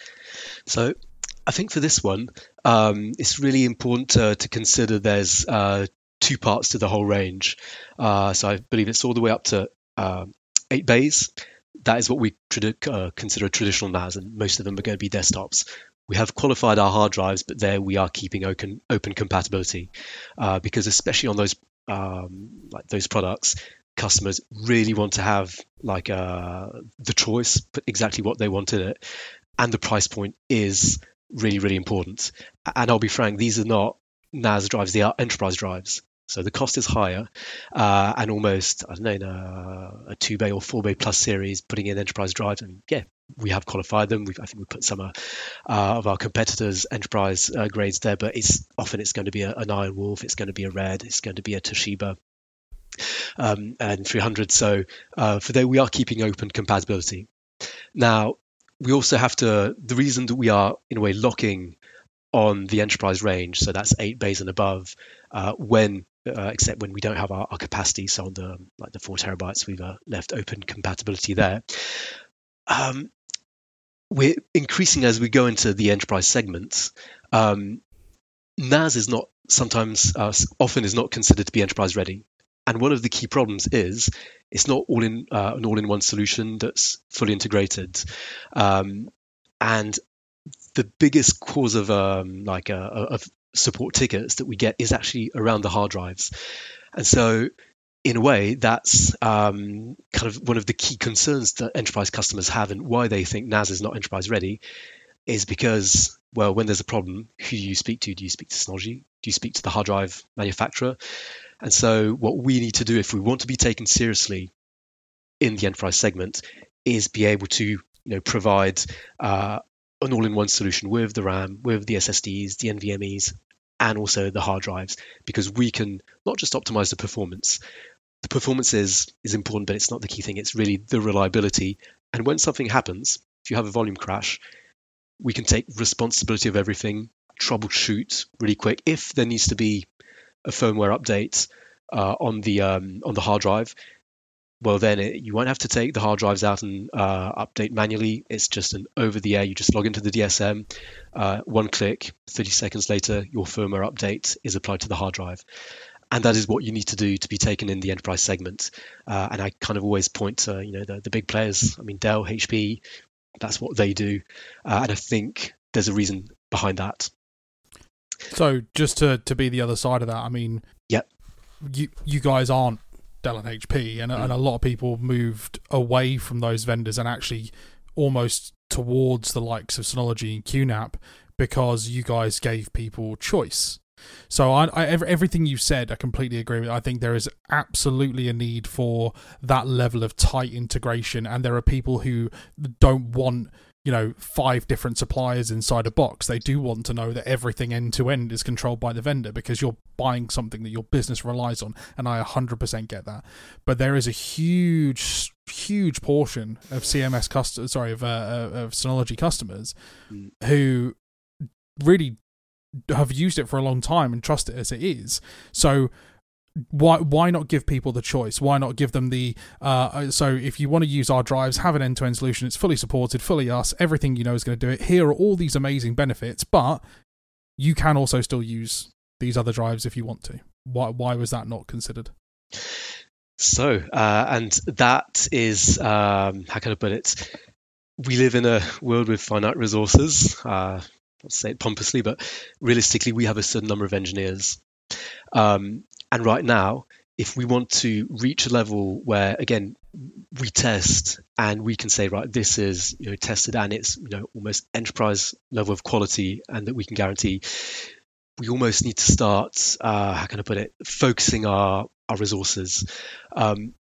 So I think for this one, um, it's really important to, to consider there's uh, two parts to the whole range. Uh, so I believe it's all the way up to uh, eight bays. That is what we trad- uh, consider a traditional N A S, and most of them are going to be desktops. We have qualified our hard drives, but there we are keeping open open compatibility uh, because especially on those um, like those products, customers really want to have like uh, the choice, put exactly what they want in it, and the price point is really really important. And I'll be frank, these are not N A S drives; they are enterprise drives. So the cost is higher, uh, and almost, I don't know, in a, a two bay or four bay plus series, putting in enterprise drives, and yeah, we have qualified them. We've, I think we put some uh, uh, of our competitors' enterprise uh, grades there, but it's often it's going to be a, an Iron Wolf, it's going to be a Red, it's going to be a Toshiba, um, and three hundred. So uh, for there, we are keeping open compatibility. Now, we also have to, the reason that we are in a way locking on the enterprise range, so that's eight bays and above, uh, when Uh, except when we don't have our, our capacity. So on the like the four terabytes, we've uh, left open compatibility there. Um, we're increasing as we go into the enterprise segments. Um, N A S is not sometimes, uh, often is not considered to be enterprise ready. And one of the key problems is it's not all in uh, an all-in-one solution that's fully integrated. Um, and the biggest cause of um, like a, of support tickets that we get is actually around the hard drives. And so in a way, that's um, kind of one of the key concerns that enterprise customers have, and why they think N A S is not enterprise ready is because, well, when there's a problem, who do you speak to? Do you speak to Synology? Do you speak to the hard drive manufacturer? And so what we need to do if we want to be taken seriously in the enterprise segment is be able to, you know, provide uh, an all-in-one solution with the RAM, with the S S Ds, the NVMEs, and also the hard drives, because we can not just optimize the performance. The performance is, is important, but it's not the key thing. It's really the reliability. And when something happens, if you have a volume crash, we can take responsibility of everything, troubleshoot really quick. If there needs to be a firmware update uh, on the um, on the hard drive, well, then it, you won't have to take the hard drives out and uh, update manually. It's just an over-the-air. You just log into the D S M, uh, one click, thirty seconds later, your firmware update is applied to the hard drive. And that is what you need to do to be taken in the enterprise segment. Uh, and I kind of always point to, you know, the, the big players. I mean, Dell, H P, that's what they do. Uh, and I think there's a reason behind that. So just to, to be the other side of that, I mean, yep. you you guys aren't Dell and H P, and, mm. and a lot of people moved away from those vendors and actually almost towards the likes of Synology and Q NAP because you guys gave people choice. So I, I, everything you said, I completely agree with. I think there is absolutely a need for that level of tight integration, and there are people who don't want, you know, five different suppliers inside a box. They do want to know that everything end to end is controlled by the vendor, because you're buying something that your business relies on, and I one hundred percent get that. But there is a huge, huge portion of C M S customers, sorry, of uh, of Synology customers mm. who really have used it for a long time and trust it as it is. So why why not give people the choice? Why not give them the uh so if you want to use our drives, have an end-to-end solution, it's fully supported, fully us, everything you know is going to do it. Here are all these amazing benefits, but you can also still use these other drives if you want to. Why why was that not considered? So uh and that is um how can I put it? We live in a world with finite resources. uh Let's say it pompously, but realistically, we have a certain number of engineers. Um, and right now, if we want to reach a level where, again, we test and we can say, right, this is, you know, tested and it's, you know, almost enterprise level of quality and that we can guarantee, we almost need to start, uh, how can I put it, focusing our, our resources. Um,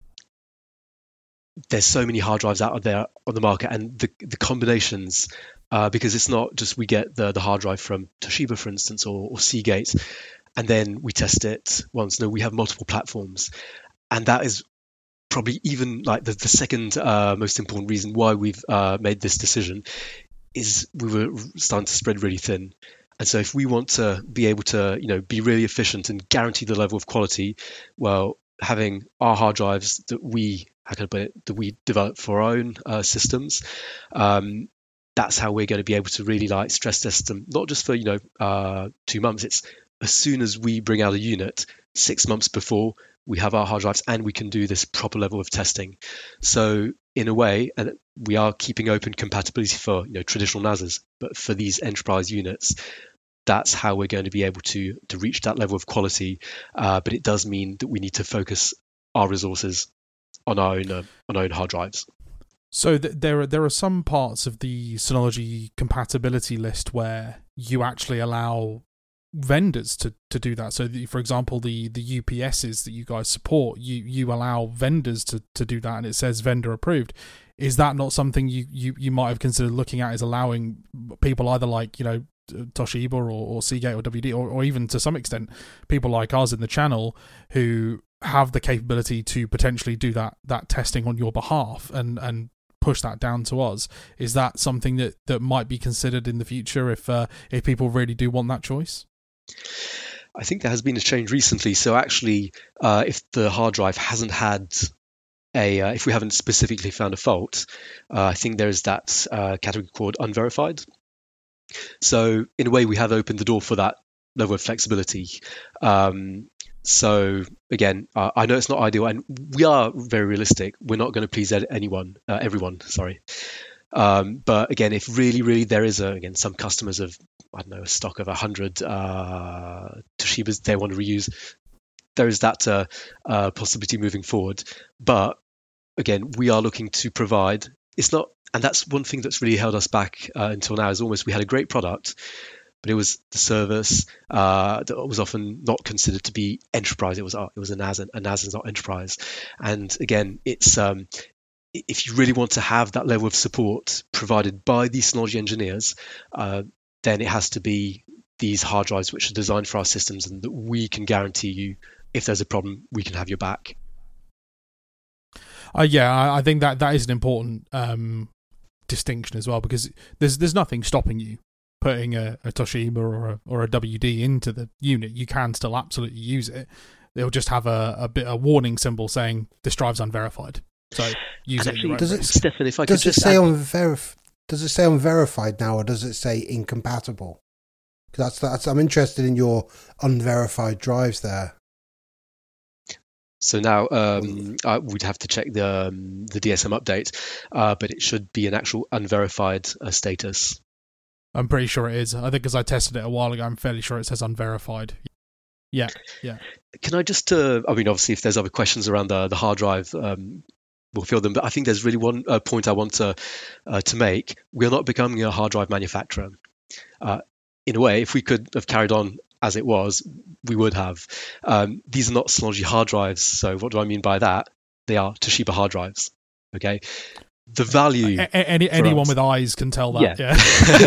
there's so many hard drives out there on the market, and the, the combinations, Uh, because it's not just we get the, the hard drive from Toshiba, for instance, or, or Seagate, and then we test it once. No, we have multiple platforms. And that is probably even like the, the second uh, most important reason why we've uh, made this decision is we were starting to spread really thin. And so if we want to be able to, you know, be really efficient and guarantee the level of quality, well, having our hard drives that we, how can I put it, that we develop for our own uh, systems, um, that's how we're going to be able to really like stress test them, not just for, you know, uh, two months. It's as soon as we bring out a unit, six months before, we have our hard drives and we can do this proper level of testing. So in a way, and we are keeping open compatibility for, you know, traditional N A Ss, but for these enterprise units, that's how we're going to be able to to reach that level of quality. Uh, but it does mean that we need to focus our resources on our own uh, on our own hard drives. So th- there are there are some parts of the Synology compatibility list where you actually allow vendors to, to do that. So, the, for example, the, the U P Ss that you guys support, you, you allow vendors to, to do that, and it says vendor approved. Is that not something you, you, you might have considered looking at, as allowing people either like, you know, Toshiba or, or Seagate or W D, or, or even to some extent people like us in the channel who have the capability to potentially do that that testing on your behalf and and push that down to us? Is that something that, that might be considered in the future if uh, if people really do want that choice? I think there has been a change recently. So actually, uh, if the hard drive hasn't had a, uh, if we haven't specifically found a fault, uh, I think there is that uh, category called unverified. So in a way, we have opened the door for that level of flexibility. Um, so again, uh, I know it's not ideal, and we are very realistic. We're not going to please anyone, uh, everyone. Sorry. Um, but again, if really, really there is a, again, some customers of, I don't know, a stock of a hundred uh, Toshibas they want to reuse, there is that uh, uh, possibility moving forward. But again, we are looking to provide, it's not, and that's one thing that's really held us back uh, until now, is almost we had a great product, but it was the service uh, that was often not considered to be enterprise. It was uh, it was a N A S, and a N A S is not enterprise. And again, it's um, if you really want to have that level of support provided by these Synology engineers, uh, then it has to be these hard drives which are designed for our systems, and that we can guarantee you, if there's a problem, we can have your back. Uh, yeah, I, I think that that is an important um, distinction as well, because there's there's nothing stopping you putting a, a Toshiba or a, or a W D into the unit. You can still absolutely use it. It'll just have a, a bit a warning symbol saying this drive's unverified. So use it. Actually, does it, Stefan, if I does could it just say add, unverif- Does it say unverified now, or does it say incompatible? Because that's that's I'm interested in your unverified drives there. So now um, I would have to check the um, the D S M update, uh, but it should be an actual unverified uh, status. I'm pretty sure it is. I think because I tested it a while ago, I'm fairly sure it says unverified. Yeah, yeah. Can I just, uh, I mean, obviously, if there's other questions around the, the hard drive, um, we'll fill them. But I think there's really one uh, point I want to uh, to make. We're not becoming a hard drive manufacturer. Uh, in a way, if we could have carried on as it was, we would have. Um, these are not Synology hard drives. So what do I mean by that? They are Toshiba hard drives. Okay. The value. A- any anyone us, with eyes can tell that. Yeah.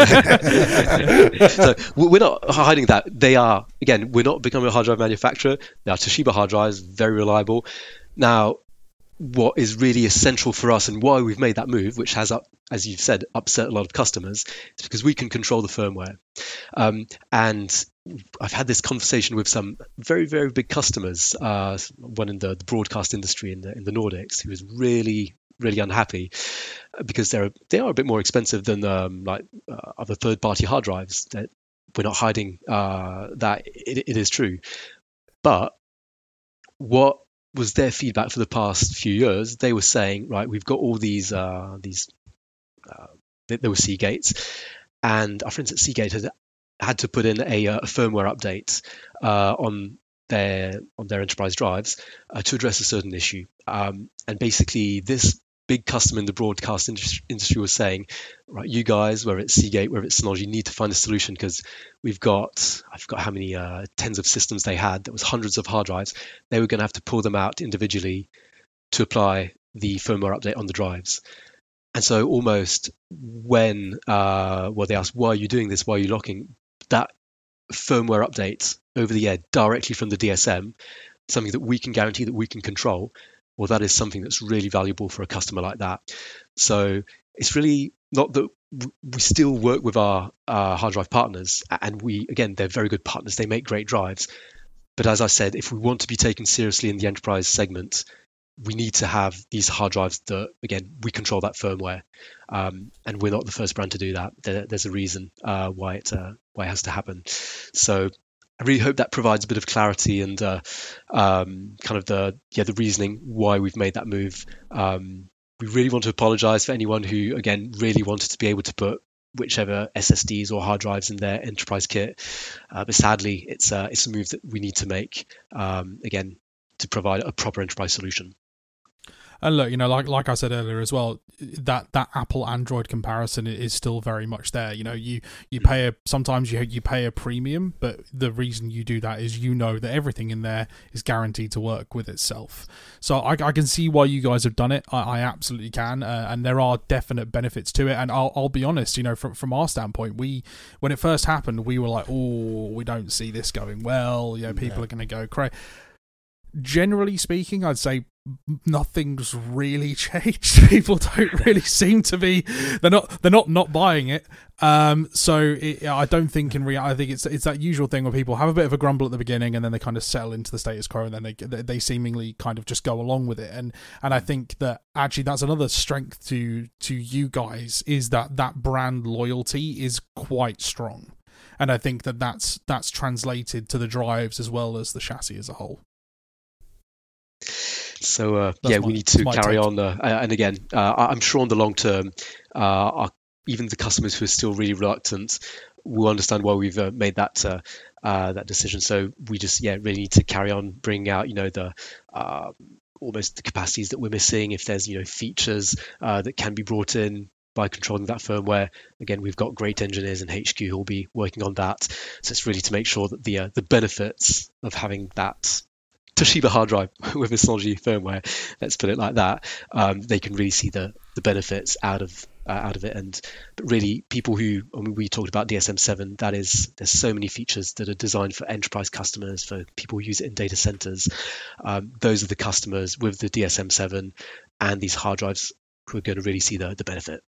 yeah. So we're not hiding that. They are, again, we're not becoming a hard drive manufacturer. They are Toshiba hard drives, very reliable. Now, what is really essential for us and why we've made that move, which has, up, as you've said, upset a lot of customers, is because we can control the firmware. Um, and I've had this conversation with some very, very big customers, uh, one in the, the broadcast industry in the, in the Nordics, who is really, really unhappy because they're they are a bit more expensive than um, like uh, other third-party hard drives. That we're not hiding uh, that it, it is true, but what was their feedback for the past few years? They were saying, right, we've got all these uh, these uh, there were Seagates, and our friends at Seagate had had to put in a, a firmware update uh, on their on their enterprise drives uh, to address a certain issue, um, and basically this big customer in the broadcast industry was saying, right, you guys, whether it's Seagate, whether it's Synology, need to find a solution because we've got, I forgot how many uh, tens of systems they had. There was hundreds of hard drives. They were going to have to pull them out individually to apply the firmware update on the drives. And so almost when, uh, well, they asked, why are you doing this? Why are you locking? That firmware update over the air directly from the D S M, something that we can guarantee, that we can control, well, that is something that's really valuable for a customer like that. So it's really not that we still work with our uh, hard drive partners, and we, again, they're very good partners. They make great drives. But as I said, if we want to be taken seriously in the enterprise segment, we need to have these hard drives that, again, we control that firmware. Um, and we're not the first brand to do that. There, there's a reason uh, why it uh, why it has to happen. So I really hope that provides a bit of clarity and uh, um, kind of the yeah the reasoning why we've made that move. Um, we really want to apologize for anyone who, again, really wanted to be able to put whichever S S Ds or hard drives in their enterprise kit. Uh, but sadly, it's, uh, it's a move that we need to make, um, again, to provide a proper enterprise solution. And look, you know, like like I said earlier as well, that, that Apple Android comparison is still very much there. You know, you, you pay a sometimes you you pay a premium, but the reason you do that is you know that everything in there is guaranteed to work with itself. So I, I can see why you guys have done it. I, I absolutely can, uh, and there are definite benefits to it. And I'll I'll be honest, you know, from from our standpoint, we when it first happened, we were like, oh, we don't see this going well. You know, people yeah. are going to go crazy. Generally speaking, I'd say nothing's really changed. People don't really seem to be they're not they're not not buying it. Um, so it, I don't think in reality, I think it's it's that usual thing where people have a bit of a grumble at the beginning and then they kind of settle into the status quo and then they they seemingly kind of just go along with it. And and I think that actually that's another strength to to you guys is that that brand loyalty is quite strong. and I think that that's that's translated to the drives as well as the chassis as a whole. So uh, yeah, my, we need to carry take. on, uh, and again, uh, I'm sure on the long term, uh, our, even the customers who are still really reluctant will understand why we've uh, made that uh, uh, that decision. So we just yeah really need to carry on bringing out you know the uh, almost the capacities that we're missing. If there's you know features uh, that can be brought in by controlling that firmware, again we've got great engineers in H Q who will be working on that. So it's really to make sure that the uh, the benefits of having that Toshiba hard drive with a Synology firmware, let's put it like that, um, they can really see the the benefits out of uh, out of it. And but really, people who I mean, we talked about D S M seven. That is, there's so many features that are designed for enterprise customers, for people who use it in data centers. Um, those are the customers with the D S M seven and these hard drives who are going to really see the the benefit.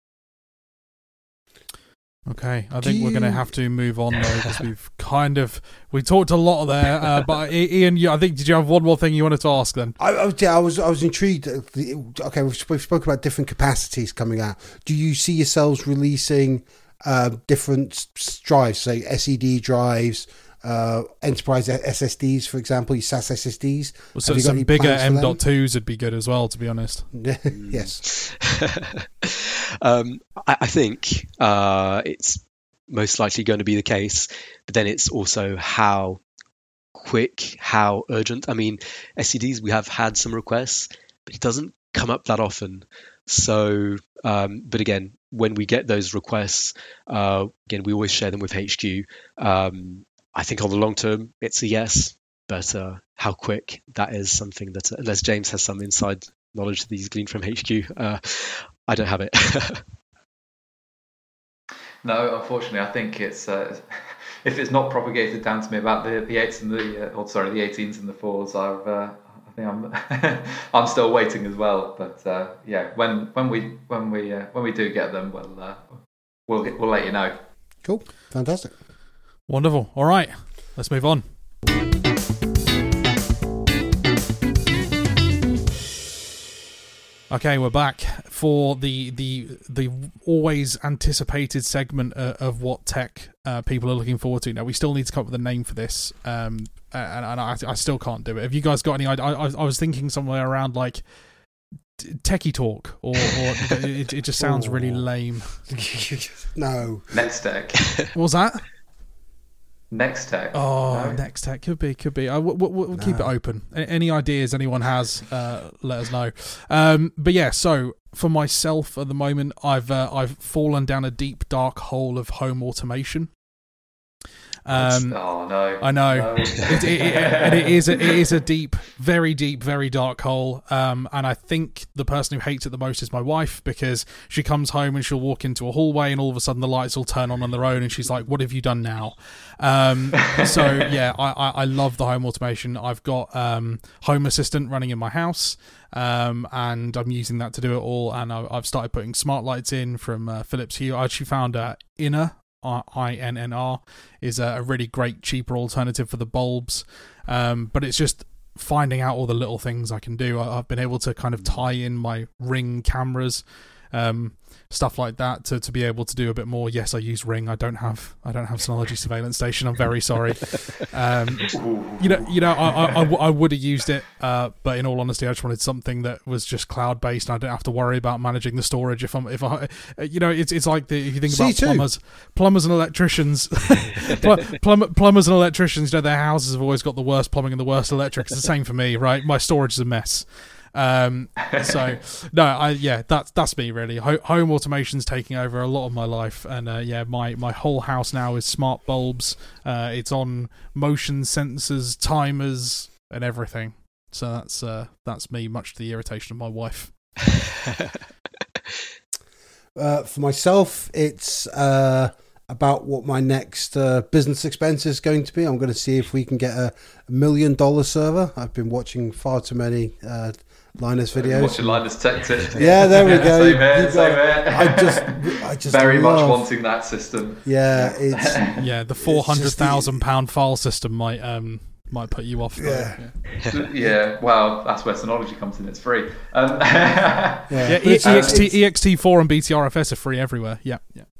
Okay, I Do think you... we're going to have to move on though, because we've kind of we talked a lot there. Uh, but Ian, you, I think did you have one more thing you wanted to ask then? I, I, yeah, I was I was intrigued. Okay, we've, we've spoken about different capacities coming out. Do you see yourselves releasing uh, different drives, say S E D drives, uh, enterprise S S Ds, for example, your S A S S S Ds? Well, so some bigger M dot twos would be good as well, to be honest. Yes. um, I, I think uh, it's most likely going to be the case, but then it's also how quick, how urgent. I mean, S E Ds, we have had some requests, but it doesn't come up that often. So, um, but again, when we get those requests, uh, again, we always share them with H Q. Um, I think on the long term, it's a yes, but uh, how quick, that is something that, unless James has some inside knowledge that he's gleaned from H Q, uh, I don't have it. No, unfortunately, I think it's uh, if it's not propagated down to me about the the eights and the uh, or sorry the eighteens and the fours, I've uh, I think I'm I'm still waiting as well. But uh, yeah, when when we when we uh, when we do get them, we'll uh, we'll we'll let you know. Cool, fantastic, wonderful. All right, let's move on. Okay, we're back for the the the always anticipated segment uh, of what tech uh, people are looking forward to. Now, we still need to come up with a name for this, um, and, and I, I still can't do it. Have you guys got any idea? I, I was thinking somewhere around like techie talk, or, or it, it just sounds really lame. No. Next tech. What was that? Next tech. Oh, no. next tech could be, could be. I, we'll, we'll no. keep it open. Any ideas anyone has, uh, let us know. Um, but yeah, so for myself at the moment, I've uh, I've fallen down a deep dark hole of home automation. Um, oh no! I know, no. it, it, it, and it is a, it is a deep, very deep, very dark hole. Um, and I think the person who hates it the most is my wife, because she comes home and she'll walk into a hallway and all of a sudden the lights will turn on on their own, and she's like, "What have you done now?" Um, so yeah, I, I, I love the home automation. I've got um, Home Assistant running in my house. Um, and I'm using that to do it all. And I, I've started putting smart lights in from uh, Philips Hue. I actually found uh, Inner. I N N R is a really great, cheaper alternative for the bulbs, um, but it's just finding out all the little things I can do. I, I've been able to kind of tie in my Ring cameras, um, stuff like that, to, to be able to do a bit more. Yes, I use Ring. I don't have I don't have Synology Surveillance Station. I'm very sorry. Um, you know, you know, I I, I, w- I would have used it, uh, but in all honesty, I just wanted something that was just cloud based, and I don't have to worry about managing the storage. If I'm, if I, you know, it's it's like the if you think about C two. plumbers, plumbers and electricians, plum, plumbers and electricians, you know, their houses have always got the worst plumbing and the worst electric. It's the same for me, right? My storage is a mess. Um, so no, I yeah, that's that's me really. Ho- home automation's taking over a lot of my life, and uh, yeah, my my whole house now is smart bulbs. Uh, it's on motion sensors, timers, and everything. So that's uh, that's me, much to the irritation of my wife. uh, for myself, it's uh, about what my next uh, business expense is going to be. I'm going to see if we can get a million dollar server. I've been watching far too many uh, Linus videos. Watching Linus Tech Tips. Yeah, there we go. Same here, same here. I just, I just very love, much wanting that system. Yeah, it's yeah. The four hundred thousand pound file system might um might put you off. Yeah. yeah, yeah. Well, that's where Synology comes in. It's free. Um, yeah, yeah e- E X T, E X T four and B T R F S are free everywhere. Yeah, yeah.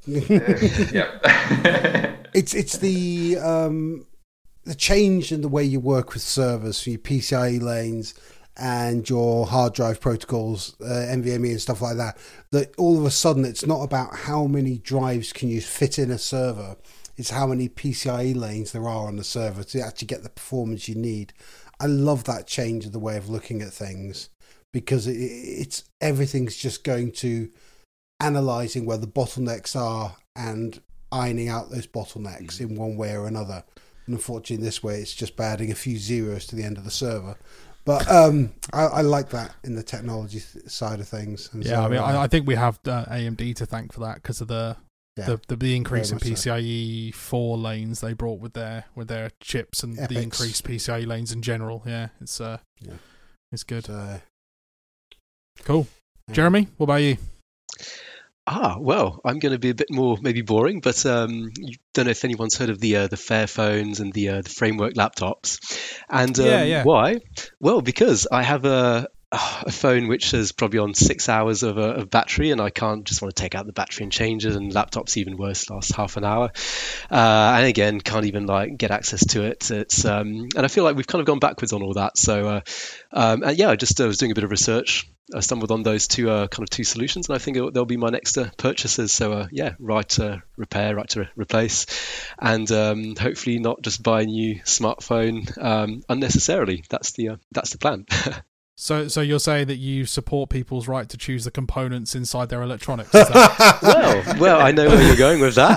yeah. it's it's the um, the change in the way you work with servers, so your P C I E lanes and your hard drive protocols, uh, N V M e and stuff like that, that all of a sudden it's not about how many drives can you fit in a server, it's how many P C I E lanes there are on the server to actually get the performance you need. I love that change of the way of looking at things, because it, it's everything's just going to analysing where the bottlenecks are and ironing out those bottlenecks in one way or another. And unfortunately, in this way, it's just by adding a few zeros to the end of the server. But um, I, I like that in the technology side of things. And yeah, so, I mean, uh, I, I think we have uh, A M D to thank for that because of the, yeah, the the the increase in very much so. PCIe four lanes they brought with their with their chips and Epics. the increased PCIe lanes in general. Yeah, it's uh, Yeah. it's good. So, Cool. yeah. Jeremy, what about you? Ah, well, I'm going to be a bit more maybe boring, but um, you don't know if anyone's heard of the uh, the Fairphones and the uh, the Framework laptops, and um, Yeah, yeah. why? Well, because I have a a phone which is probably on six hours of, uh, of battery, and I can't just want to take out the battery and change it. And laptops even worse, last half an hour, uh, and again can't even like get access to it. It's um, and I feel like we've kind of gone backwards on all that. So uh, um, and yeah, I just uh, was doing a bit of research. I stumbled on those two uh, kind of two solutions, and I think it'll, they'll be my next uh, purchases. So uh, yeah, right to repair, right to re- replace, and um, hopefully not just buy a new smartphone um, unnecessarily. That's the uh, that's the plan. So, so you're saying that you support people's right to choose the components inside their electronics? Is that... well, well, I know where you're going with that.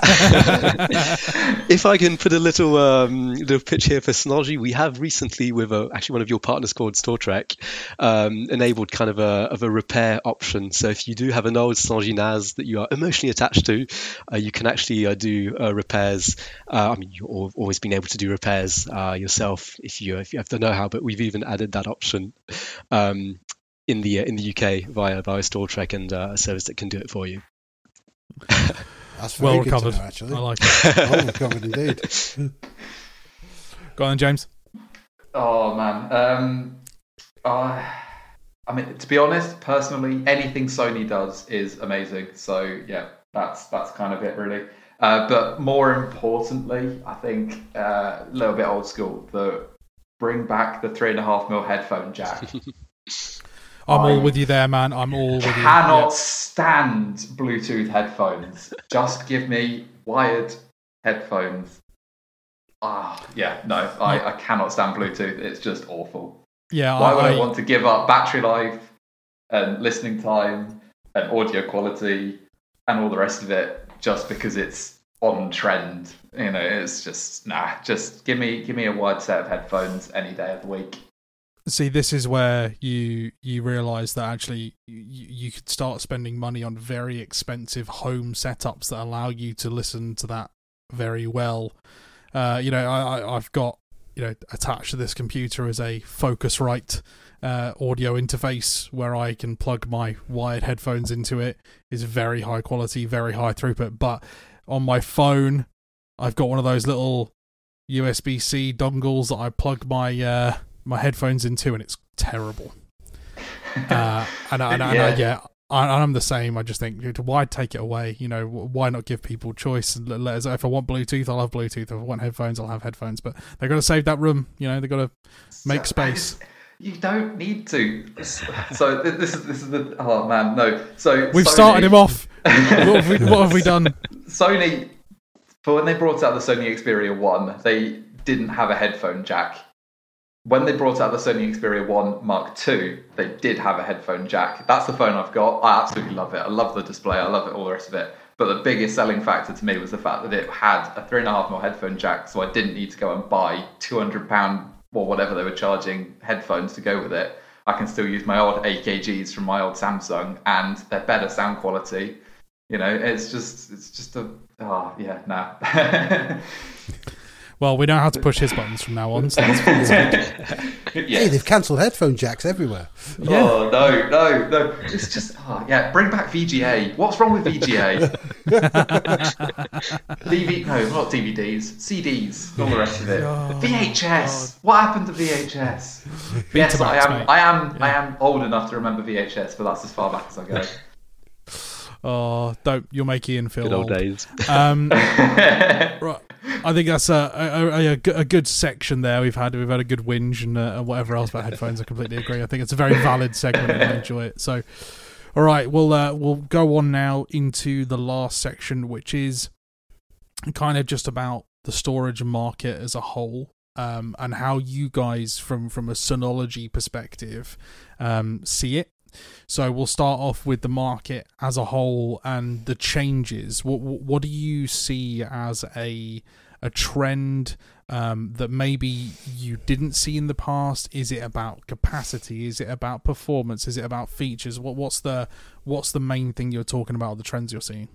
If I can put a little um, little pitch here for Synology, we have recently, with a, actually one of your partners called StoreTrek, um, enabled kind of a of a repair option. So if you do have an old Synology N A S that you are emotionally attached to, uh, you can actually uh, do uh, repairs. Uh, I mean, you've al- always been able to do repairs uh, yourself if you if you have the know-how, but we've even added that option. Um, in the uh, in the U K via via StoreTrek, and uh, a service that can do it for you. That's very Well good to recovered. know, actually. I like it. Well recovered indeed. Go on, James. Oh man. Um, uh, I mean, to be honest, personally, anything Sony does is amazing. So yeah, that's that's kind of it really. Uh, but more importantly, I think uh, a little bit old school. The bring back the three and a half mil headphone jack. I'm I all with you there, man. I'm all with you. Cannot Yeah. stand Bluetooth headphones. Just give me wired headphones. Ah, yeah, no, I, I cannot stand Bluetooth. It's just awful. Yeah, Why would I, I, want to give up battery life and listening time and audio quality and all the rest of it just because it's on trend? You know, it's just nah. Just give me give me a wide set of headphones any day of the week. see, this is where you you realise that actually you, you could start spending money on very expensive home setups that allow you to listen to that very well. Uh, you know, I, I, I've got, you know, attached to this computer is a Focusrite uh, audio interface where I can plug my wired headphones into it. It's very high quality, very high throughput. But on my phone, I've got one of those little U S B C dongles that I plug my uh, my headphones into, and it's terrible. Uh, and I, and, I, and I, Yeah. yeah, I, I'm the same. I just think, why take it away? You know, why not give people choice? And let, let us, if I want Bluetooth, I'll have Bluetooth. If I want headphones, I'll have headphones. But they've got to save that room. You know, they've got to make So- space. You don't need to. So th- this is this is the oh man no. So We've Sony- started him off. what, have we, what have we done? Sony, for when they brought out the Sony Xperia one, they didn't have a headphone jack. When they brought out the Sony Xperia one Mark two, they did have a headphone jack. That's the phone I've got. I absolutely love it. I love the display. I love it, all the rest of it. But the biggest selling factor to me was the fact that it had a three and a half mil headphone jack, so I didn't need to go and buy two hundred pound or whatever they were charging headphones to go with it. I can still use my old A K Gs from my old Samsung, and they're better sound quality. You know, it's just, it's just a, oh yeah, nah. Well, we know how to push his buttons from now on. So that's Hey, Yes. they've cancelled headphone jacks everywhere. Yeah. Oh no, no, no! It's just, oh yeah, bring back V G A. What's wrong with V G A? D V, no, not D V Ds, C Ds, all the rest of it. God. V H S. What happened to V H S? Yes, I Betamax, am. mate. I am. Yeah. I am old enough to remember V H S, but that's as far back as I go. Oh, don't you'll make Ian feel Good old old. days. Um, right. I think that's a a, a a good section there. We've had we've had a good whinge and, uh, and whatever else about headphones. I completely agree. I think it's a very valid segment and I enjoy it. So, all right, we'll uh, we'll go on now into the last section, which is kind of just about the storage market as a whole, um, and how you guys, from from a Synology perspective, um, see it. So we'll start off with the market as a whole and the changes. What what do you see as a a trend um, that maybe you didn't see in the past? Is it about capacity? Is it about performance? Is it about features? What what's the what's the main thing you're talking about? The trends you're seeing?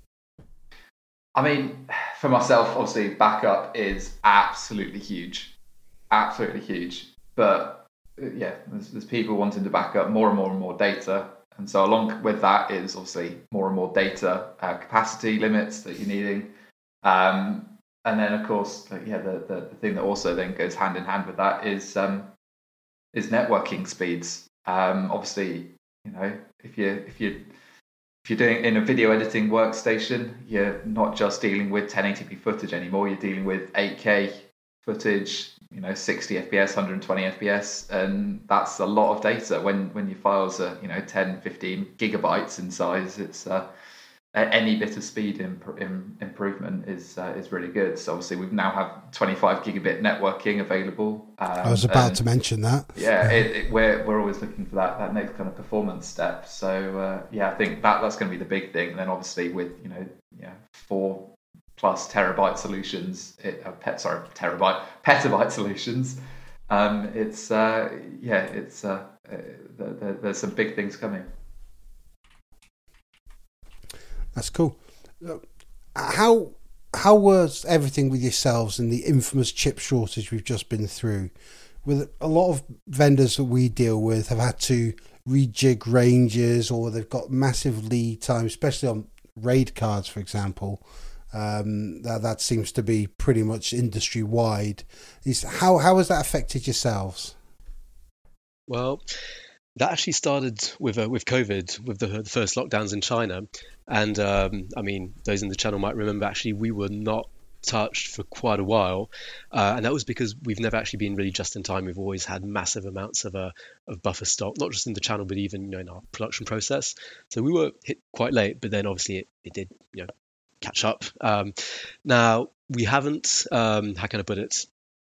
I mean, for myself, obviously, backup is absolutely huge, absolutely huge. But yeah, there's, there's people wanting to back up more and more and more data. And so along with that is obviously more and more data uh, capacity limits that you're needing. Um, and then, of course, like, yeah, the, the, the thing that also then goes hand in hand with that is um, is networking speeds. Um, obviously, you know, if you if you if you're doing in a video editing workstation, you're not just dealing with ten eighty p footage anymore. You're dealing with eight K footage, you know, sixty F P S, one hundred twenty F P S, and that's a lot of data. When when your files are, you know, ten, fifteen gigabytes in size, it's uh, any bit of speed imp- im- improvement is uh, is really good. So obviously we now have twenty-five gigabit networking available. Um, I was about to mention that. Yeah, it, it, we're we're always looking for that that next kind of performance step. So uh, yeah, I think that that's going to be the big thing. And then obviously with, you know, yeah, four plus terabyte solutions, it, uh, pet sorry terabyte petabyte solutions. Um, it's uh, yeah, it's uh, uh, the, the, there's some big things coming. That's cool. How how was everything with yourselves and the infamous chip shortage we've just been through? With a lot of vendors that we deal with have had to rejig ranges, or they've got massive lead time, especially on RAID cards, for example. Um, that that seems to be pretty much industry wide. Is how how has that affected yourselves? Well, that actually started with uh, with COVID, with the, the first lockdowns in China, and um, I mean, those in the channel might remember. Actually, we were not touched for quite a while, uh, and that was because we've never actually been really just in time. We've always had massive amounts of uh, of buffer stock, not just in the channel, but even, you know, in our production process. So we were hit quite late, but then obviously it, it did, you know, catch up. Um, now we haven't, um, how can I put it?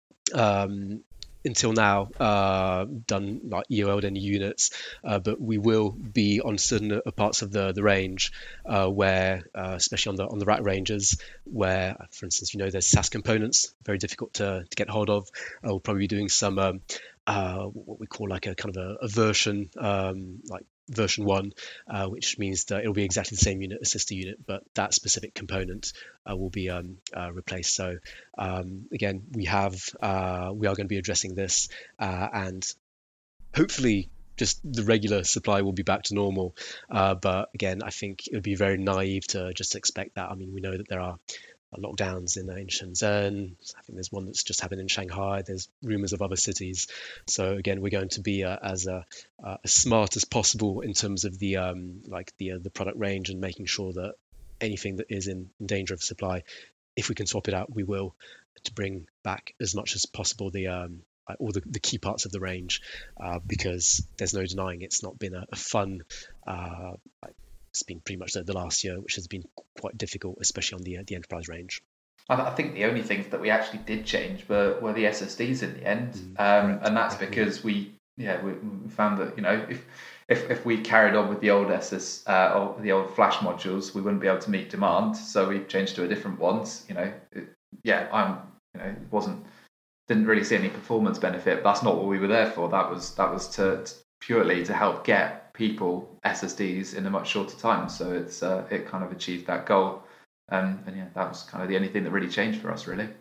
Um, until now uh, done like E O L'd any units, uh, but we will be on certain parts of the the range uh, where, uh, especially on the on the rack ranges, where, for instance, you know, there's S A S components, very difficult to, to get hold of. Uh, we'll probably be doing some um, uh, what we call like a kind of a, a version, um, like version one, uh, which means that it'll be exactly the same unit, a sister unit, but that specific component uh, will be um, uh, replaced. So um, again, we have uh, we are going to be addressing this, uh, and hopefully just the regular supply will be back to normal. Uh, but again, I think it would be very naive to just expect that. I mean, we know that there are lockdowns in, in Shenzhen. I think there's one that's just happened in Shanghai. There's rumors of other cities. So again, we're going to be uh, as uh, uh, as smart as possible in terms of the um, like the uh, the product range, and making sure that anything that is in, in danger of supply, if we can swap it out, we will, to bring back as much as possible the um, all the, the key parts of the range, uh, because there's no denying it's not been a, a fun. Uh, like, It's been pretty much the, the last year, which has been quite difficult, especially on the uh, the enterprise range. I, I think the only things that we actually did change were, were the S S Ds in the end, mm, um, and that's because we yeah we, we found that, you know, if if if we carried on with the old S S uh, or the old flash modules, we wouldn't be able to meet demand. So we changed to a different ones. You know, it, yeah, I'm you know it wasn't didn't really see any performance benefit. But that's not what we were there for. That was that was to, to purely to help get people S S Ds in a much shorter time. So it's uh, it kind of achieved that goal, um, and yeah, that was kind of the only thing that really changed for us, really.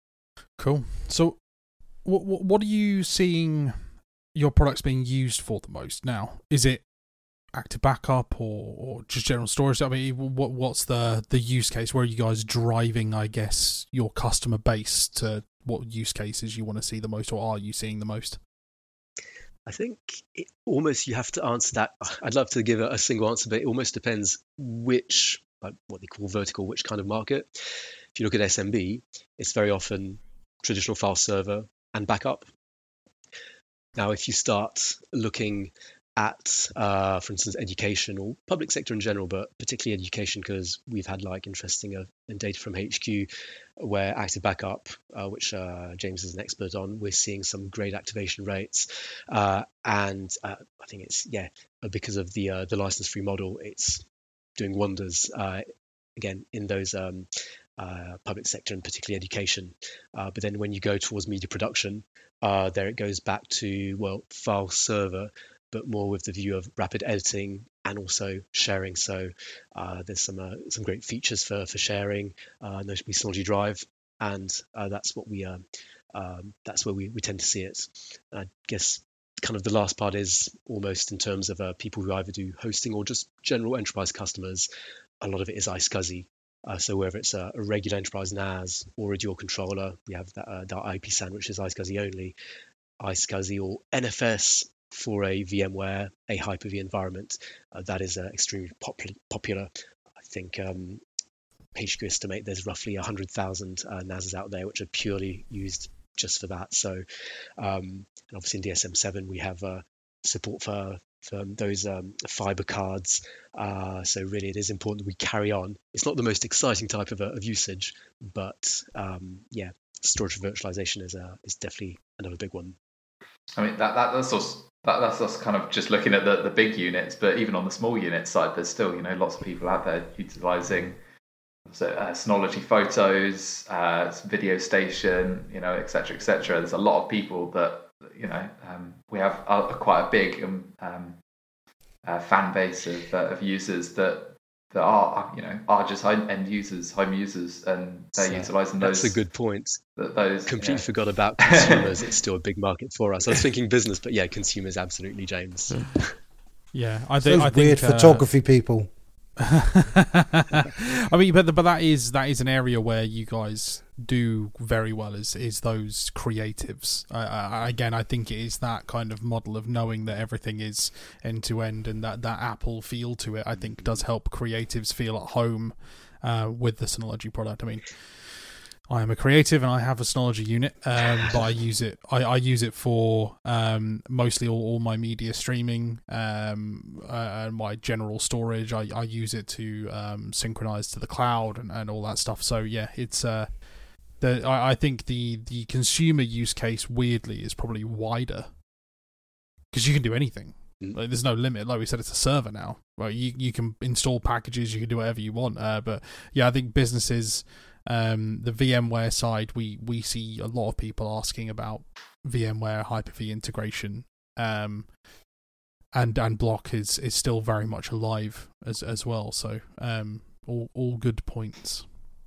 Cool. So, what what are you seeing your products being used for the most now? Is it active backup or, or just general storage? I mean, what what's the the use case? Where are you guys driving, I guess, your customer base to? What use cases you want to see the most, or are you seeing the most? I think it almost you have to answer that. I'd love to give a, a single answer, but it almost depends which, like what they call vertical, which kind of market. If you look at S M B, it's very often traditional file server and backup. Now, if you start looking at, uh, for instance, education or public sector in general, but particularly education, because we've had like interesting uh, data from H Q where active backup, uh, which uh, James is an expert on, we're seeing some great activation rates. Uh, and uh, I think it's, yeah, because of the uh, the license-free model, it's doing wonders, uh, again, in those um, uh, public sector and particularly education. Uh, but then when you go towards media production, uh, there it goes back to, well, file server, but more with the view of rapid editing and also sharing. So uh, there's some uh, some great features for for sharing, uh, notably Synology Drive, and uh, that's what we um, um, that's where we, we tend to see it. I guess kind of the last part is almost in terms of uh, people who either do hosting or just general enterprise customers. A lot of it is iSCSI. Uh, so whether it's a, a regular enterprise N A S or a dual controller, we have that, uh, that I P S A N, which is iSCSI only, iSCSI or N F S for a VMware, a Hyper-V environment. Uh, that is uh, extremely pop- popular. I think um, H Q estimate there's roughly one hundred thousand uh, N A Ss out there which are purely used just for that. So, um, and obviously in D S M seven we have uh, support for, for those um, fiber cards. Uh, so really it is important that we carry on. It's not the most exciting type of, uh, of usage, but um, yeah, storage virtualization is uh, is definitely another big one. I mean, that, that that's us that, that's us kind of just looking at the, the big units, but even on the small unit side, there's still, you know, lots of people out there utilizing so, uh, Synology Photos, uh, Video Station, you know, et cetera, et cetera. There's a lot of people that, you know, um, we have a, a quite a big um, um, uh, fan base of, uh, of users that that are, you know, are just home end users, home users, and they're so utilizing those. That's a good point. Those completely yeah. forgot about consumers. It's still a big market for us. I was thinking business, but yeah, consumers absolutely, James. Yeah, I think those I think, weird uh, photography people. I mean, but but that is that is an area where you guys do very well. Is is those creatives? I, I, again, I think it is that kind of model of knowing that everything is end to end, and that that Apple feel to it. I think does help creatives feel at home uh, with the Synology product. I mean, I am a creative and I have a Synology unit, um, but I use it. I, I use it for um, mostly all, all my media streaming um, uh, and my general storage. I, I use it to um, synchronize to the cloud and, and all that stuff. So yeah, it's. Uh, the I, I think the the consumer use case weirdly is probably wider because you can do anything. Like, there's no limit. Like we said, it's a server now. Well, you you can install packages, you can do whatever you want. Uh, but yeah, I think businesses. Um, the VMware side, we, we see a lot of people asking about VMware Hyper-V integration, um, and and Block is, is still very much alive as as well. So um, all all good points.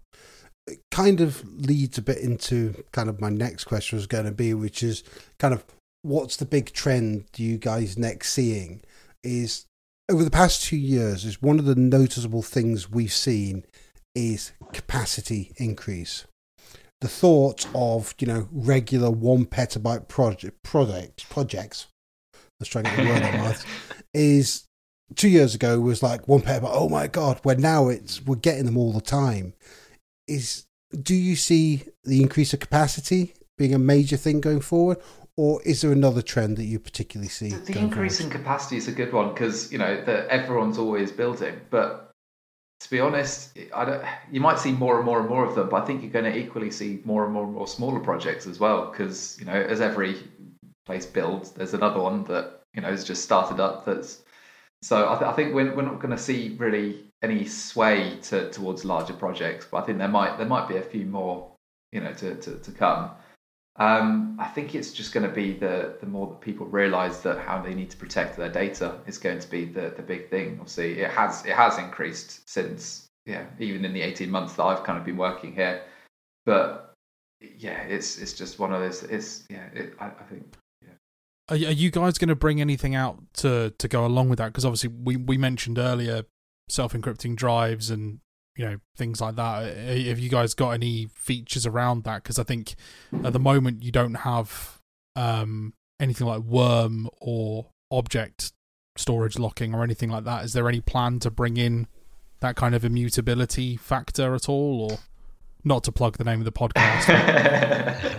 It kind of leads a bit into kind of my next question was going to be, which is kind of what's the big trend you guys next seeing? Is over the past two years, is one of the noticeable things we've seen is capacity increase. The thought of, you know, regular one petabyte project project projects, let's try and get the word out of my mouth, is two years ago was like one petabyte. Oh my god! Where now it's we're getting them all the time. Is do you see the increase of capacity being a major thing going forward, or is there another trend that you particularly see? The increase forward? in capacity is a good one because you know that everyone's always building, but. To be honest, I don't. You might see more and more and more of them, but I think you're going to equally see more and more and more smaller projects as well. Because you know, as every place builds, there's another one that you know has just started up. That's so. I, th- I think we're we're not going to see really any sway to, towards larger projects, but I think there might there might be a few more, you know, to to, to come. Um, I think it's just going to be the the more that people realise that how they need to protect their data is going to be the, the big thing. Obviously, it has it has increased since yeah even in the eighteen months that I've kind of been working here. But yeah, it's it's just one of those. It's yeah, it, I, I think. Yeah. Are, are you guys going to bring anything out to, to go along with that? Because obviously we, we mentioned earlier self-encrypting drives and. You know, things like that. Have you guys got any features around that? Because I think at the moment you don't have um, anything like worm or object storage locking or anything like that? Is there any plan to bring in that kind of immutability factor at all, or not to plug the name of the podcast?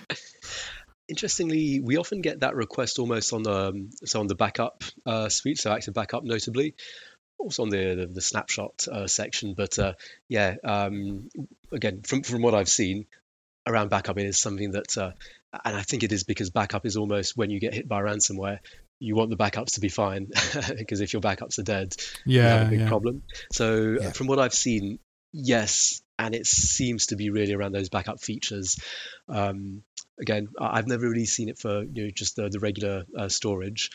Interestingly, we often get that request almost on the um, so on the backup uh, suite, so Active Backup notably, also on the the, the snapshot uh, section. But uh, yeah, um, again, from from what I've seen around backup, it is something that, uh, and I think it is because backup is almost when you get hit by ransomware, you want the backups to be fine, because if your backups are dead, yeah, you have a big yeah. problem. So Yeah. from what I've seen, yes, and it seems to be really around those backup features. Um, again, I- I've never really seen it for you know just the, the regular uh, storage,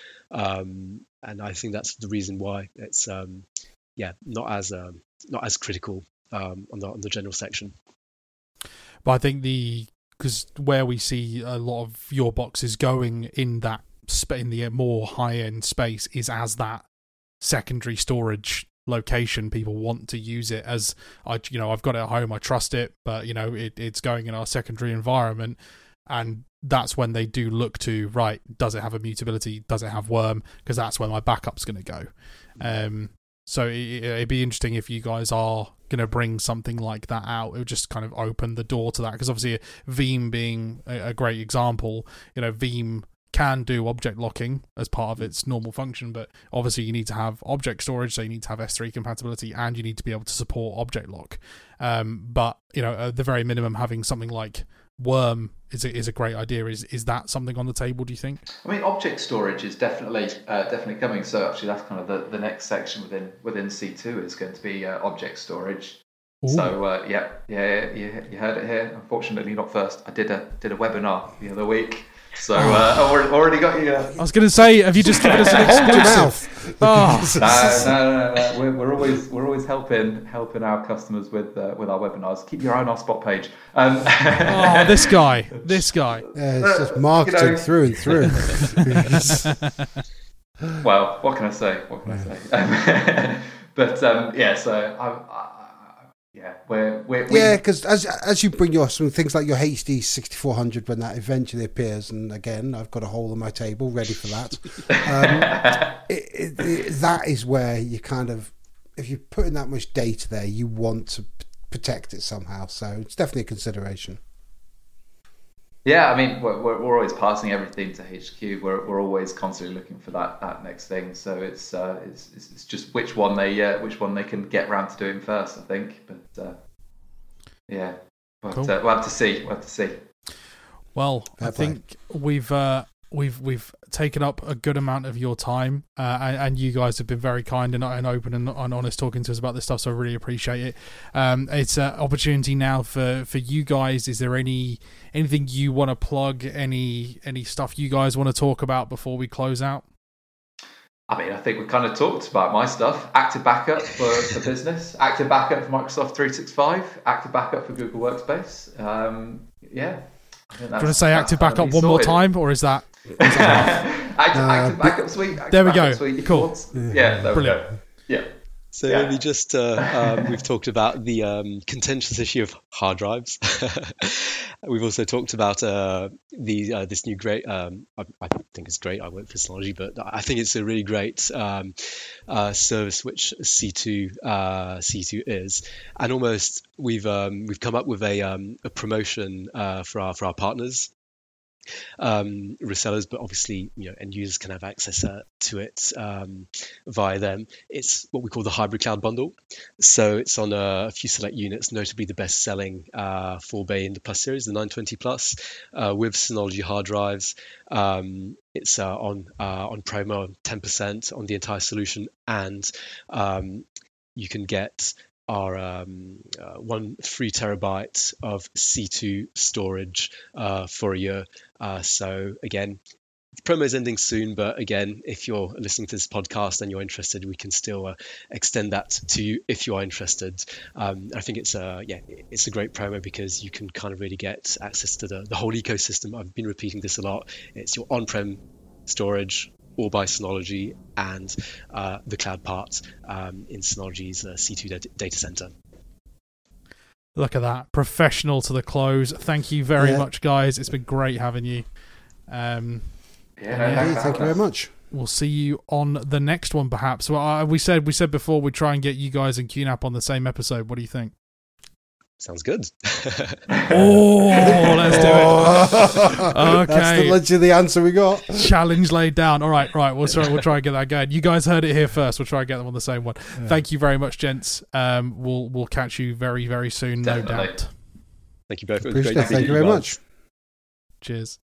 um, and I think that's the reason why it's um, yeah not as um, not as critical um, on the on the general section. But I think the because where we see a lot of your boxes going in that sp- in the more high end space is as that secondary storage location. People want to use it as I you know I've got it at home, I trust it, but you know it, it's going in our secondary environment, and that's when they do look to, right, does it have immutability, does it have worm, because that's where my backup's going to go. Um, so it, it'd be interesting if you guys are going to bring something like that out. It would just kind of open the door to that, because obviously Veeam being a, a great example, you know, Veeam can do object locking as part of its normal function, but obviously you need to have object storage, so you need to have S three compatibility, and you need to be able to support object lock. Um, but you know, at the very minimum, having something like Worm is a, is a great idea. Is is that something on the table, do you think? I mean, object storage is definitely uh, definitely coming. So actually, that's kind of the, the next section within within C two is going to be uh, object storage. Ooh. So uh, yeah, yeah, yeah, you heard it here. Unfortunately, not first. I did a did a webinar the other week. So uh, I've already, already got you. Uh, I was going to say, have you just given us an Hold your exclusive? mouth. Oh, no, no, no, no, no. We're, we're always we're always helping helping our customers with uh, with our webinars. Keep your eye on our spot page. Um, oh, this guy, this guy. Yeah, it's just marketing You know. through and through. Well, what can I say? What can I say? Um, but um, yeah, so I, I, yeah, we're, we're we, Yeah, because as as you bring your some things like your H D sixty-four hundred, when that eventually appears, and again, I've got a hole in my table ready for that. Um, it, it, it, that is where you kind of, if you're putting that much data there, you want to p- protect it somehow. So it's definitely a consideration. Yeah, I mean, we're, we're we're always passing everything to H Q. We're we're always constantly looking for that, that next thing. So it's uh, it's it's it's just which one they uh, which one they can get round to doing first, I think. But uh, yeah, we'll have, Cool. to, we'll have to see. We'll have to see. Well, I Fair play. think we've uh, we've we've taken up a good amount of your time, uh, and, and you guys have been very kind and, and open and, and honest talking to us about this stuff. So I really appreciate it. Um, it's an opportunity now for, for you guys. Is there any anything you want to plug? Any any stuff you guys want to talk about before we close out? I mean, I think we kind of talked about my stuff. Active Backup for, for business, Active Backup for Microsoft three sixty-five, Active Backup for Google Workspace. Um, yeah. I think Do you that's- want to say that's Active kind of Backup me one more sorted. time, or is that? active, Uh, active Backup Suite. Active There we Backup go. Suite, if Cool. you want. Yeah, there Brilliant. we go. Yeah. So Yeah. maybe just uh, um, we've talked about the um, contentious issue of hard drives. We've also talked about uh, the uh, this new great. Um, I, I think it's great. I work for Synology, but I think it's a really great um, uh, service which C two uh, C two is, and almost we've um, we've come up with a um, a promotion uh, for our for our partners. Um, resellers, but obviously, you know, end users can have access uh, to it um, via them. It's what we call the hybrid cloud bundle. So it's on a, a few select units, notably the best-selling uh, four bay in the Plus series, the nine twenty Plus, uh, with Synology hard drives. Um, it's uh, on uh, on promo, ten percent on the entire solution, and um, you can get our um, uh, one three terabyte of C two storage uh, for a year. Uh, so again, the promo is ending soon, but again, if you're listening to this podcast and you're interested, we can still uh, extend that to you if you are interested. Um, I think it's a yeah, it's a great promo because you can kind of really get access to the, the whole ecosystem. I've been repeating this a lot. It's your on-prem storage, all by Synology, and uh, the cloud part um, in Synology's uh, C two data, data center. Look at that, professional to the close. Thank you very Yeah. much, guys. It's been great having you. Um, Yeah, no, Yeah, thanks for Thank you having very us. much. We'll see you on the next one, perhaps. Well, uh, we said we said before we'd try and get you guys and Q NAP on the same episode. What do you think? Sounds good. Oh, let's do it. That's Okay. the, literally the answer we got. Challenge laid down. All right, right. We'll try. We'll try and get that going. You guys heard it here first. We'll try and get them on the same one. Yeah. Thank you very much, gents. Um, we'll we'll catch you very very soon, no Definitely. doubt. Thank you both. It was Appreciate great it. to meet Thank you very guys. much. Cheers.